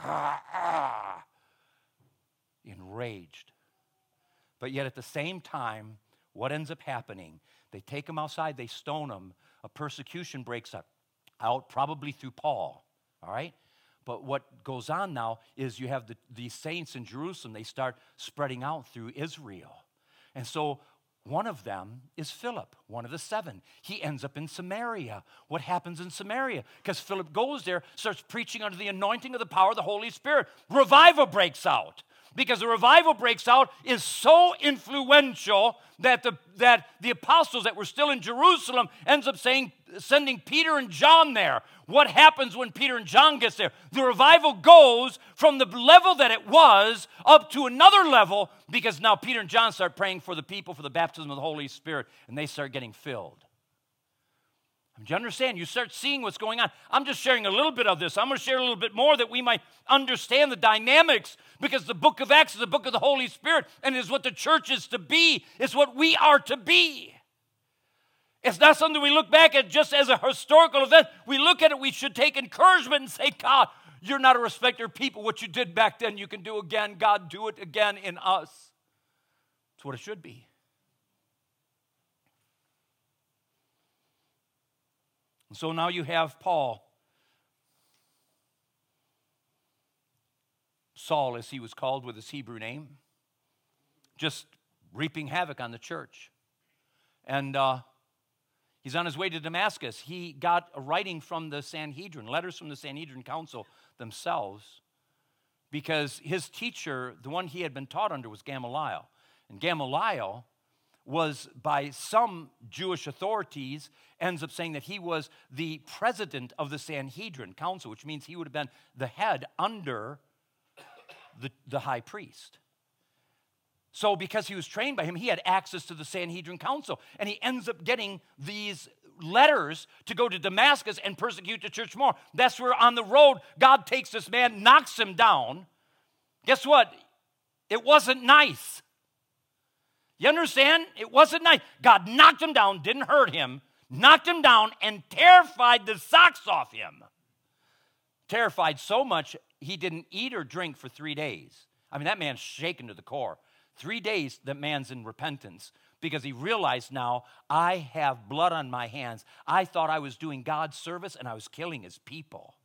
Enraged. But yet at the same time, what ends up happening? They take him outside, they stone him. A persecution breaks out, probably through Paul, all right? But what goes on now is you have these saints in Jerusalem, they start spreading out through Israel. And so one of them is Philip, one of the 7. He ends up in Samaria. What happens in Samaria? Because Philip goes there, starts preaching under the anointing of the power of the Holy Spirit. Revival breaks out. Because the revival breaks out is so influential that the apostles that were still in Jerusalem ends up sending Peter and John there. What happens when Peter and John gets there? The revival goes from the level that it was up to another level because now Peter and John start praying for the people for the baptism of the Holy Spirit and they start getting filled. Do you understand? You start seeing what's going on. I'm just sharing a little bit of this. I'm going to share a little bit more that we might understand the dynamics because the book of Acts is the book of the Holy Spirit and it is what the church is to be. It's what we are to be. It's not something we look back at just as a historical event. We look at it, we should take encouragement and say, God, you're not a respecter of people. What you did back then, you can do again. God, do it again in us. That's what it should be. So now you have Paul, Saul as he was called with his Hebrew name, just reaping havoc on the church. And he's on his way to Damascus. He got a writing from the Sanhedrin, letters from the Sanhedrin council themselves, because his teacher, the one he had been taught under, was Gamaliel. And Gamaliel was, by some Jewish authorities, ends up saying that he was the president of the Sanhedrin council, which means he would have been the head under the high priest. So because he was trained by him, he had access to the Sanhedrin council, and he ends up getting these letters to go to Damascus and persecute the church more. That's where on the road, God takes this man, knocks him down. Guess what? It wasn't nice. You understand? It wasn't nice. God knocked him down, didn't hurt him, knocked him down, and terrified the socks off him. Terrified so much, he didn't eat or drink for 3 days. I mean, that man's shaken to the core. 3 days, that man's in repentance because he realized now, I have blood on my hands. I thought I was doing God's service, and I was killing his people.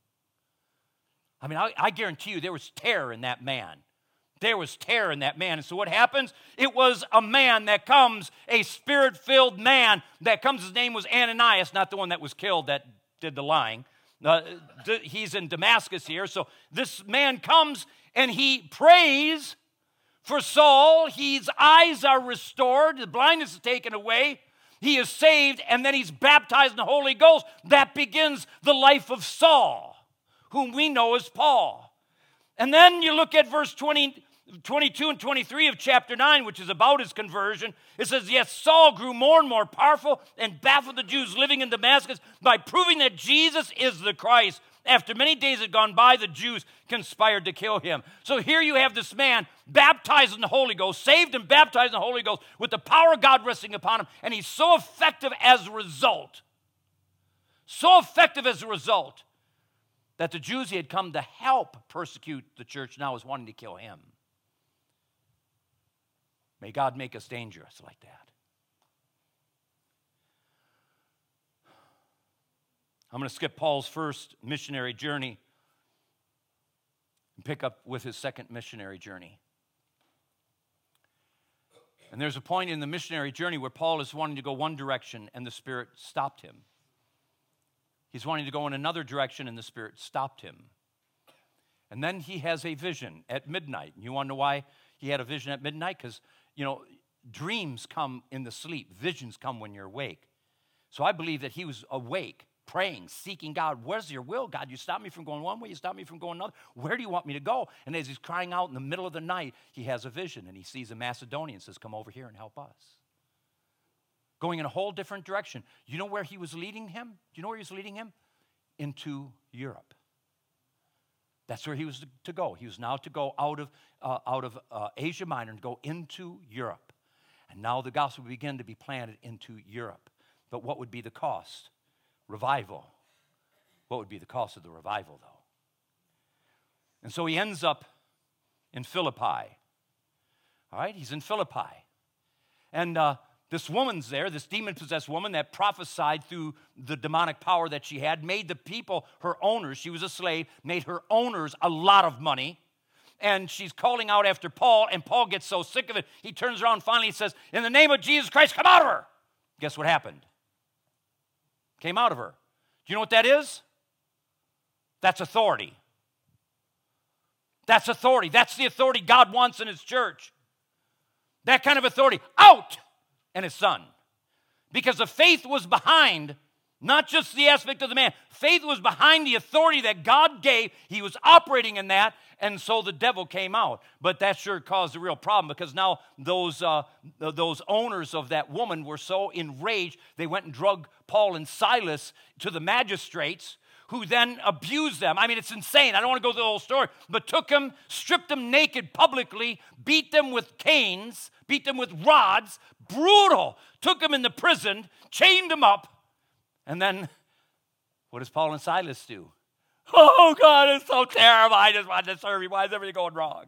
I mean, I guarantee you there was terror in that man. There was terror in that man. And so what happens? It was a man that comes, a spirit-filled man that comes. His name was Ananias, not the one that was killed that did the lying. He's in Damascus here. So this man comes and he prays for Saul. His eyes are restored. The blindness is taken away. He is saved, and then he's baptized in the Holy Ghost. That begins the life of Saul, whom we know as Paul. And then you look at verse 22 and 23 of chapter 9, which is about his conversion. It says, yes, Saul grew more and more powerful and baffled the Jews living in Damascus by proving that Jesus is the Christ. After many days had gone by, the Jews conspired to kill him. So here you have this man baptized in the Holy Ghost, saved and baptized in the Holy Ghost with the power of God resting upon him, and he's so effective as a result. So effective as a result that the Jews he had come to help persecute the church now is wanting to kill him. May God make us dangerous like that. I'm going to skip Paul's first missionary journey and pick up with his second missionary journey. And there's a point in the missionary journey where Paul is wanting to go one direction and the Spirit stopped him. He's wanting to go in another direction and the Spirit stopped him. And then he has a vision at midnight. And you want to know why he had a vision at midnight? Because, dreams come in the sleep. Visions come when you're awake. So I believe that he was awake, praying, seeking God. Where's your will, God? You stop me from going one way. You stop me from going another. Where do you want me to go? And as he's crying out in the middle of the night, he has a vision. And he sees a Macedonian and says, come over here and help us. Going in a whole different direction. You know where he was leading him? Do you know where he was leading him? Into Europe. That's where he was to go. He was now to go out of Asia Minor and go into Europe. And now the gospel would begin to be planted into Europe. But what would be the cost? Revival. What would be the cost of the revival, though? And so he ends up in Philippi. All right, he's in Philippi. And this woman's there, this demon-possessed woman that prophesied through the demonic power that she had, made the people her owners. She was a slave, made her owners a lot of money. And she's calling out after Paul, and Paul gets so sick of it, he turns around and finally says, in the name of Jesus Christ, come out of her. Guess what happened? Came out of her. Do you know what that is? That's authority. That's authority. That's the authority God wants in his church. That kind of authority. Out! And his son. Because the faith was behind, not just the aspect of the man. Faith was behind the authority that God gave. He was operating in that, and so the devil came out. But that sure caused a real problem, because now those owners of that woman were so enraged, they went and drug Paul and Silas to the magistrates, who then abused them. I mean, it's insane. I don't want to go through the whole story, but took them, stripped them naked publicly, beat them with canes, beat them with rods, brutal, took them into prison, chained them up, and then what does Paul and Silas do? Oh, God, it's so terrible. I just want to serve you. Why is everything going wrong?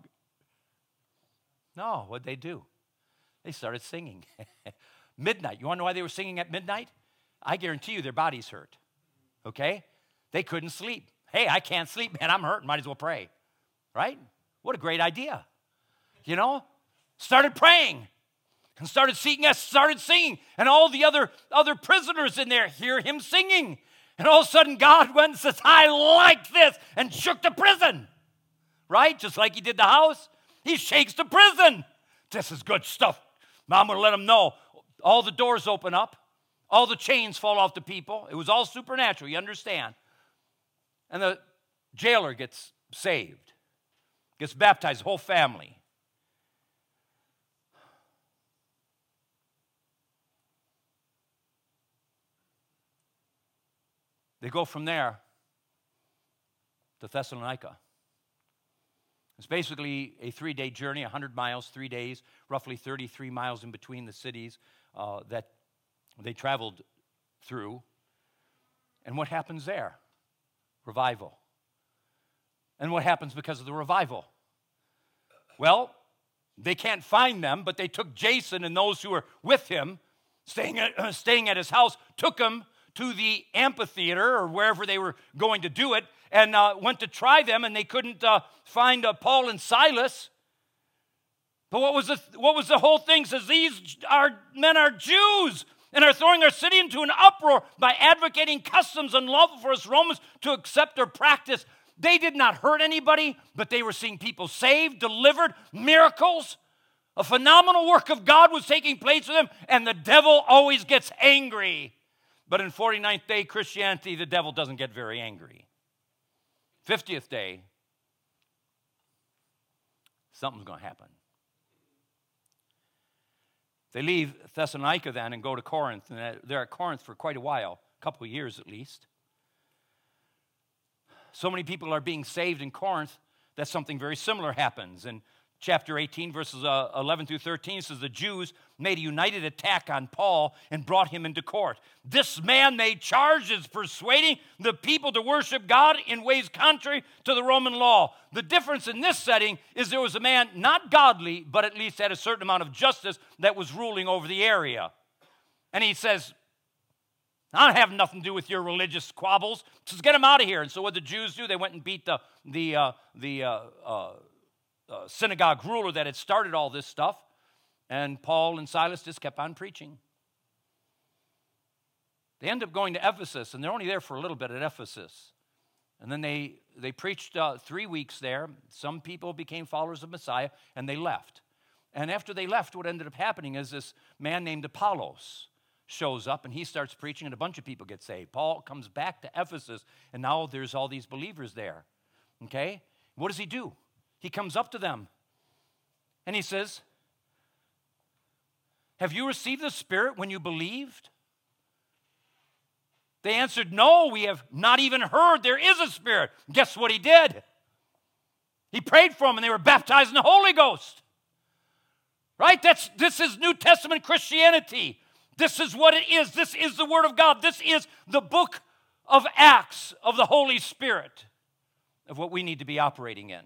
No, what'd they do? They started singing. Midnight. You want to know why they were singing at midnight? I guarantee you their bodies hurt, okay? They couldn't sleep. Hey, I can't sleep, man. I'm hurting. Might as well pray, right? What a great idea. Started praying and started seeking us, started singing. And all the other prisoners in there hear him singing. And all of a sudden, God went and says, I like this, and shook the prison, right? Just like he did the house. He shakes the prison. This is good stuff. I'm going to let them know. All the doors open up. All the chains fall off the people. It was all supernatural, you understand. And the jailer gets saved, gets baptized, whole family. They go from there to Thessalonica. It's basically a 3-day journey, 100 miles, 3 days, roughly 33 miles in between the cities that they traveled through. And what happens there? Revival. And what happens because of the revival? Well, they can't find them, but they took Jason and those who were with him, staying at his house, took him to the amphitheater or wherever they were going to do it, and went to try them, and they couldn't find Paul and Silas. But what was the whole thing? It says these men are Jews and are throwing our city into an uproar by advocating customs unlawful for us Romans to accept or practice. They did not hurt anybody, but they were seeing people saved, delivered, miracles. A phenomenal work of God was taking place with them, and the devil always gets angry. But in 49th day Christianity, the devil doesn't get very angry. 50th day, something's going to happen. They leave Thessalonica then and go to Corinth, and they're at Corinth for quite a while, a couple of years at least. So many people are being saved in Corinth that something very similar happens. In chapter 18, verses 11 through 13, says the Jews made a united attack on Paul and brought him into court. This man they charged as persuading the people to worship God in ways contrary to the Roman law. The difference in this setting is there was a man not godly, but at least had a certain amount of justice that was ruling over the area. And he says, I don't have nothing to do with your religious squabbles. Just get them out of here. And so what the Jews do, they went and beat the synagogue ruler that had started all this stuff. And Paul and Silas just kept on preaching. They end up going to Ephesus, and they're only there for a little bit at Ephesus. And then they preached 3 weeks there. Some people became followers of Messiah, and they left. And after they left, what ended up happening is this man named Apollos shows up, and he starts preaching, and a bunch of people get saved. Paul comes back to Ephesus, and now there's all these believers there. Okay? What does he do? He comes up to them, and he says, have you received the Spirit when you believed? They answered, no, we have not even heard there is a Spirit. Guess what he did? He prayed for them, and they were baptized in the Holy Ghost. Right? This is New Testament Christianity. This is what it is. This is the Word of God. This is the book of Acts of the Holy Spirit of what we need to be operating in.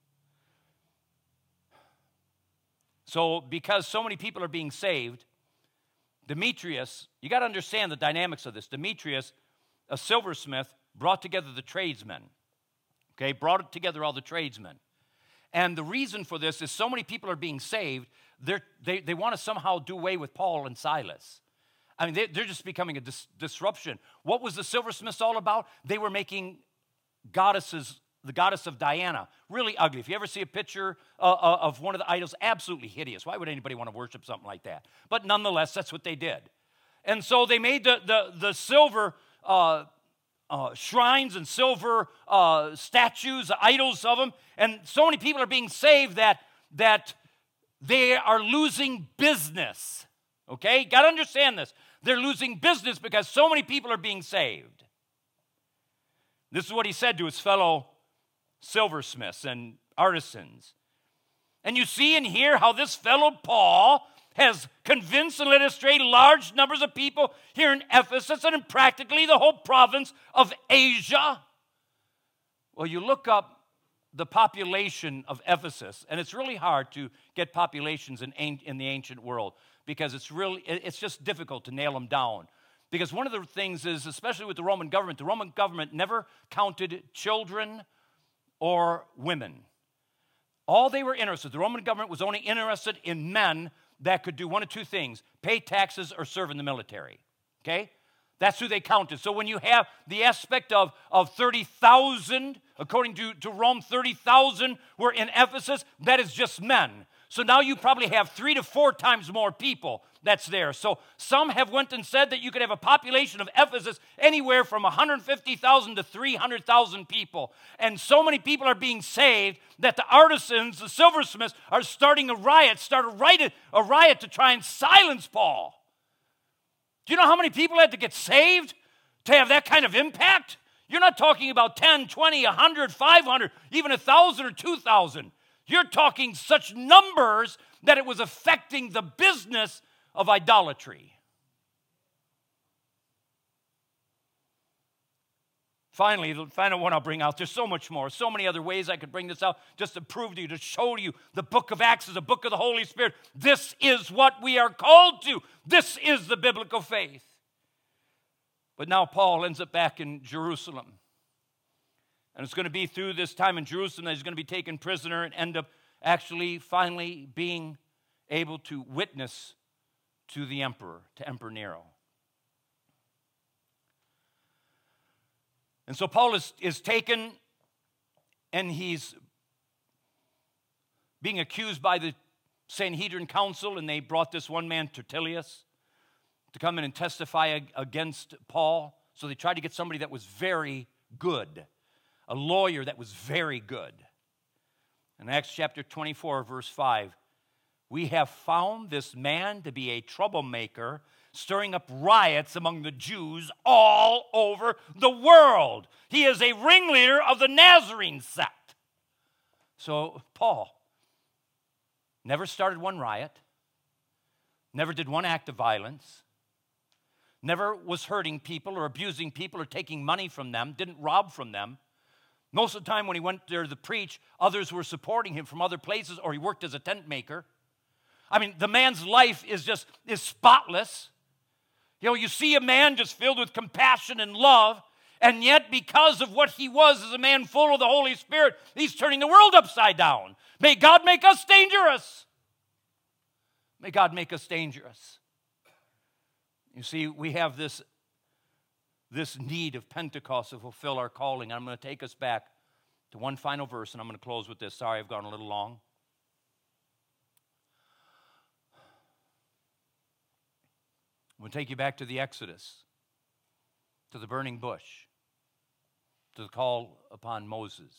So because so many people are being saved, Demetrius, you got to understand the dynamics of this. Demetrius, a silversmith, brought together the tradesmen. Okay, brought together all the tradesmen. And the reason for this is so many people are being saved, they want to somehow do away with Paul and Silas. I mean, they're just becoming a disruption. What was the silversmiths all about? They were making goddesses, the goddess of Diana, really ugly. If you ever see a picture of one of the idols, absolutely hideous. Why would anybody want to worship something like that? But nonetheless, that's what they did. And so they made the silver shrines and silver statues, idols of them. And so many people are being saved that they are losing business. Okay? Got to understand this. They're losing business because so many people are being saved. This is what he said to his fellow silversmiths and artisans. And you see and hear how this fellow Paul has convinced and led astray large numbers of people here in Ephesus and in practically the whole province of Asia. Well, you look up the population of Ephesus, and it's really hard to get populations in the ancient world because it's just difficult to nail them down. Because one of the things is, especially with the Roman government never counted children or women. All they were interested, the Roman government was only interested in men that could do one of two things: pay taxes or serve in the military. Okay? That's who they counted. So when you have the aspect of 30,000, according to Rome, 30,000 were in Ephesus, that is just men. So now you probably have 3 to 4 times more people that's there. So some have went and said that you could have a population of Ephesus anywhere from 150,000 to 300,000 people. And so many people are being saved that the artisans, the silversmiths, are starting a riot to try and silence Paul. Do you know how many people had to get saved to have that kind of impact? You're not talking about 10, 20, 100, 500, even 1,000 or 2,000. You're talking such numbers that it was affecting the business of idolatry. Finally, the final one I'll bring out, there's so much more, so many other ways I could bring this out just to prove to you, to show you the book of Acts is a book of the Holy Spirit. This is what we are called to. This is the biblical faith. But now Paul ends up back in Jerusalem. And it's going to be through this time in Jerusalem that he's going to be taken prisoner and end up actually finally being able to witness to the emperor, to Emperor Nero. And so Paul is taken, and he's being accused by the Sanhedrin council, and they brought this one man, Tertullus, to come in and testify against Paul. So they tried to get somebody that was very good, a lawyer that was very good. In Acts chapter 24, verse 5, we have found this man to be a troublemaker, stirring up riots among the Jews all over the world. He is a ringleader of the Nazarene sect. So Paul never started one riot, never did one act of violence, never was hurting people or abusing people or taking money from them, didn't rob from them. Most of the time when he went there to preach, others were supporting him from other places, or he worked as a tent maker. I mean, the man's life is spotless. You see a man just filled with compassion and love, and yet because of what he was as a man full of the Holy Spirit, he's turning the world upside down. May God make us dangerous. May God make us dangerous. You see, we have this need of Pentecost to fulfill our calling. I'm going to take us back to one final verse, and I'm going to close with this. Sorry, I've gone a little long. I'm going to take you back to the Exodus, to the burning bush, to the call upon Moses.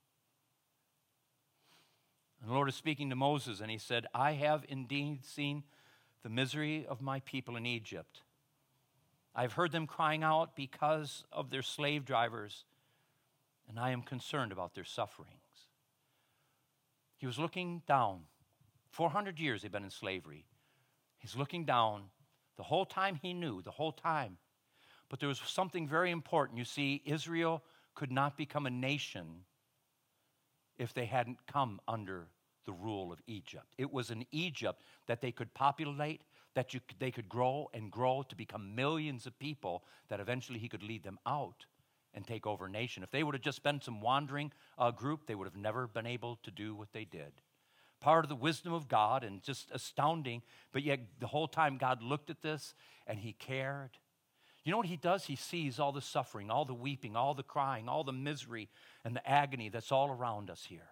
And the Lord is speaking to Moses, and he said, I have indeed seen the misery of my people in Egypt. I've heard them crying out because of their slave drivers, and I am concerned about their sufferings. He was looking down. 400 years they've been in slavery. He's looking down. The whole time he knew, the whole time. But there was something very important. You see, Israel could not become a nation if they hadn't come under the rule of Egypt. It was in Egypt that they could populate, that they could grow and grow to become millions of people, that eventually he could lead them out and take over a nation. If they would have just been some wandering group, they would have never been able to do what they did. Part of the wisdom of God, and just astounding, but yet the whole time God looked at this and he cared. You know what he does? He sees all the suffering, all the weeping, all the crying, all the misery and the agony that's all around us here.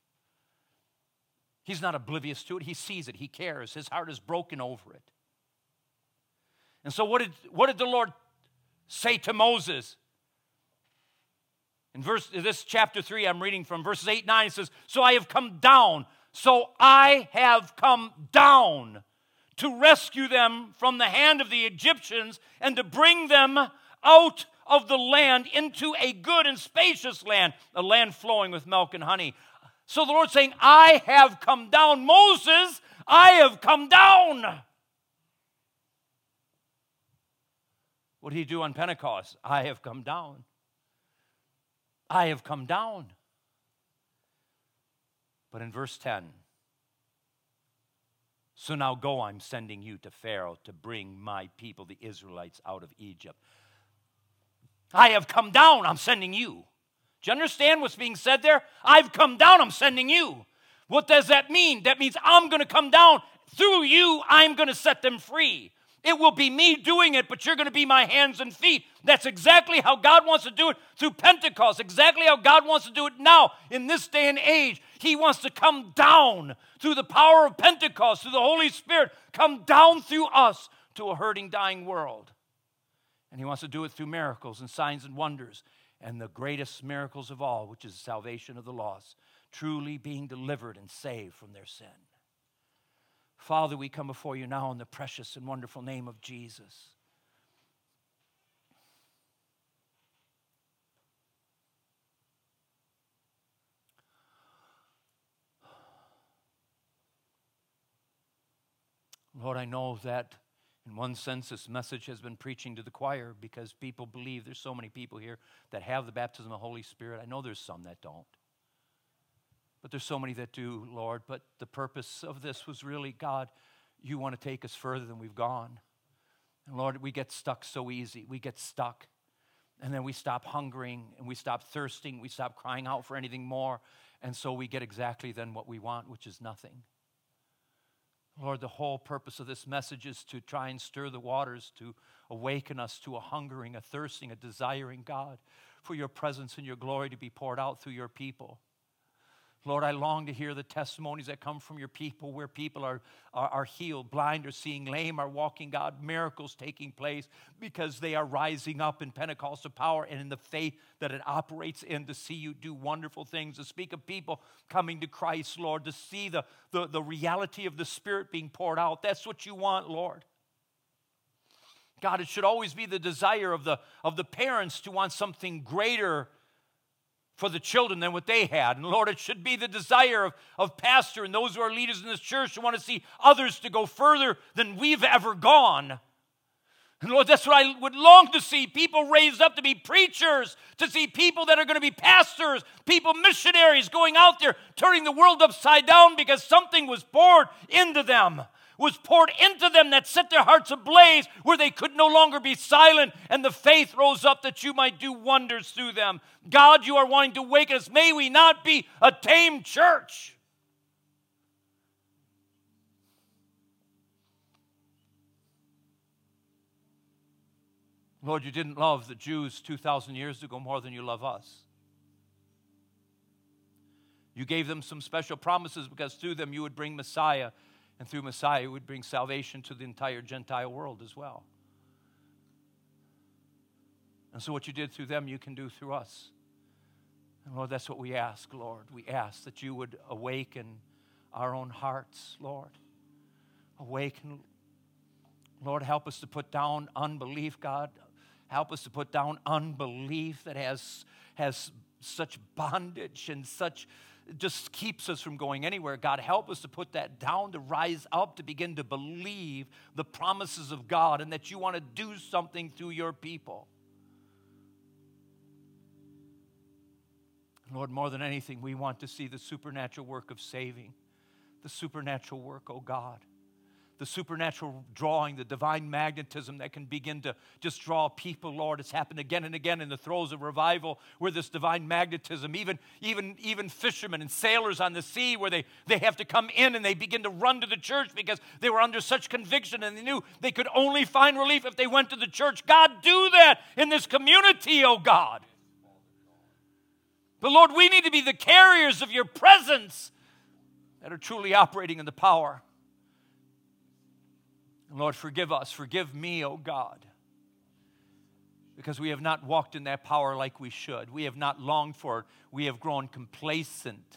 He's not oblivious to it. He sees it. He cares. His heart is broken over it. And so what did the Lord say to Moses? In this chapter 3, I'm reading from verses 8 and 9, it says, So I have come down to rescue them from the hand of the Egyptians and to bring them out of the land into a good and spacious land, a land flowing with milk and honey. So the Lord's saying, I have come down. Moses, I have come down. What did he do on Pentecost? I have come down. I have come down. But in verse 10, so now go, I'm sending you to Pharaoh to bring my people, the Israelites, out of Egypt. I have come down, I'm sending you. Do you understand what's being said there? I've come down, I'm sending you. What does that mean? That means I'm going to come down. Through you, I'm going to set them free. It will be me doing it, but you're going to be my hands and feet. That's exactly how God wants to do it through Pentecost, exactly how God wants to do it now in this day and age. He wants to come down through the power of Pentecost, through the Holy Spirit, come down through us to a hurting, dying world. And he wants to do it through miracles and signs and wonders, and the greatest miracles of all, which is the salvation of the lost, truly being delivered and saved from their sin. Father, we come before you now in the precious and wonderful name of Jesus. Lord, I know that in one sense this message has been preaching to the choir because people believe there's so many people here that have the baptism of the Holy Spirit. I know there's some that don't. But there's so many that do, Lord. But the purpose of this was really, God, you want to take us further than we've gone. And Lord, we get stuck so easy. We get stuck. And then we stop hungering and we stop thirsting. We stop crying out for anything more. And so we get exactly then what we want, which is nothing. Lord, the whole purpose of this message is to try and stir the waters, to awaken us to a hungering, a thirsting, a desiring, God, for your presence and your glory to be poured out through your people. Lord, I long to hear the testimonies that come from your people where people are healed, blind are seeing, lame are walking, God, miracles taking place because they are rising up in Pentecostal power and in the faith that it operates in to see you do wonderful things, to speak of people coming to Christ, Lord, to see the reality of the Spirit being poured out. That's what you want, Lord. God, it should always be the desire of the parents to want something greater for the children than what they had. And Lord, it should be the desire of pastor and those who are leaders in this church who want to see others to go further than we've ever gone. And Lord, that's what I would long to see, people raised up to be preachers, to see people that are going to be pastors, people, missionaries going out there, turning the world upside down because something was poured into them. was poured into them that set their hearts ablaze, where they could no longer be silent, and the faith rose up that you might do wonders through them. God, you are wanting to awaken us. May we not be a tame church. Lord, you didn't love the Jews 2,000 years ago more than you love us. You gave them some special promises because through them you would bring Messiah, and through Messiah you would bring salvation to the entire Gentile world as well. And so what you did through them, you can do through us. And Lord, that's what we ask, Lord. We ask that you would awaken our own hearts, Lord. Awaken, Lord, help us to put down unbelief, God. Help us to put down unbelief that has such bondage and such, just keeps us from going anywhere. God, help us to put that down, to rise up, to begin to believe the promises of God and that you want to do something through your people. Lord, more than anything, we want to see the supernatural work of saving, the supernatural work, oh God. The supernatural drawing, the divine magnetism that can begin to just draw people, Lord. It's happened again and again in the throes of revival where this divine magnetism, even fishermen and sailors on the sea where they have to come in and they begin to run to the church because they were under such conviction and they knew they could only find relief if they went to the church. God, do that in this community, oh God. But Lord, we need to be the carriers of your presence that are truly operating in the power. Lord, forgive us. Forgive me, oh God, because we have not walked in that power like we should. We have not longed for it. We have grown complacent.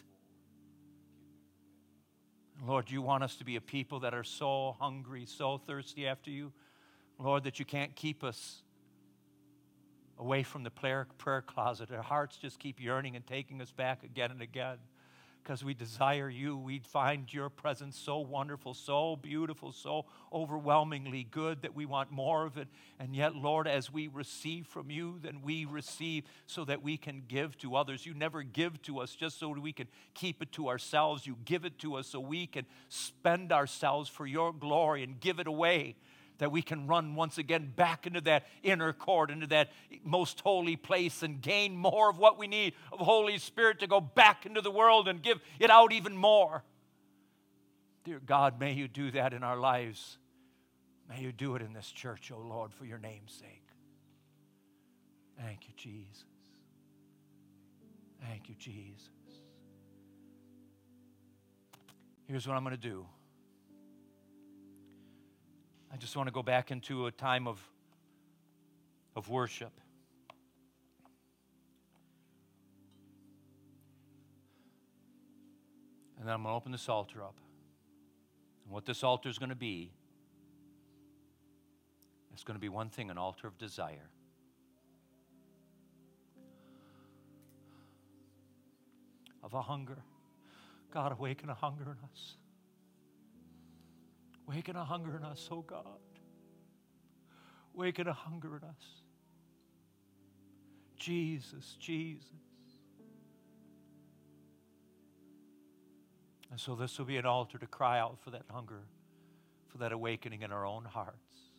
Lord, you want us to be a people that are so hungry, so thirsty after you, Lord, that you can't keep us away from the prayer closet. Our hearts just keep yearning and taking us back again and again. Because we desire you, we find your presence so wonderful, so beautiful, so overwhelmingly good that we want more of it. And yet, Lord, as we receive from you, then we receive so that we can give to others. You never give to us just so we can keep it to ourselves. You give it to us so we can spend ourselves for your glory and give it away, that we can run once again back into that inner court, into that most holy place and gain more of what we need of Holy Spirit to go back into the world and give it out even more. Dear God, may you do that in our lives. May you do it in this church, oh Lord, for your name's sake. Thank you, Jesus. Thank you, Jesus. Here's what I'm going to do. I just want to go back into a time of worship. And then I'm going to open this altar up. And what this altar is going to be, it's going to be one thing, an altar of desire. Of a hunger. God, awaken a hunger in us. Awaken a hunger in us, oh God. Awaken a hunger in us. Jesus, Jesus. And so this will be an altar to cry out for that hunger, for that awakening in our own hearts.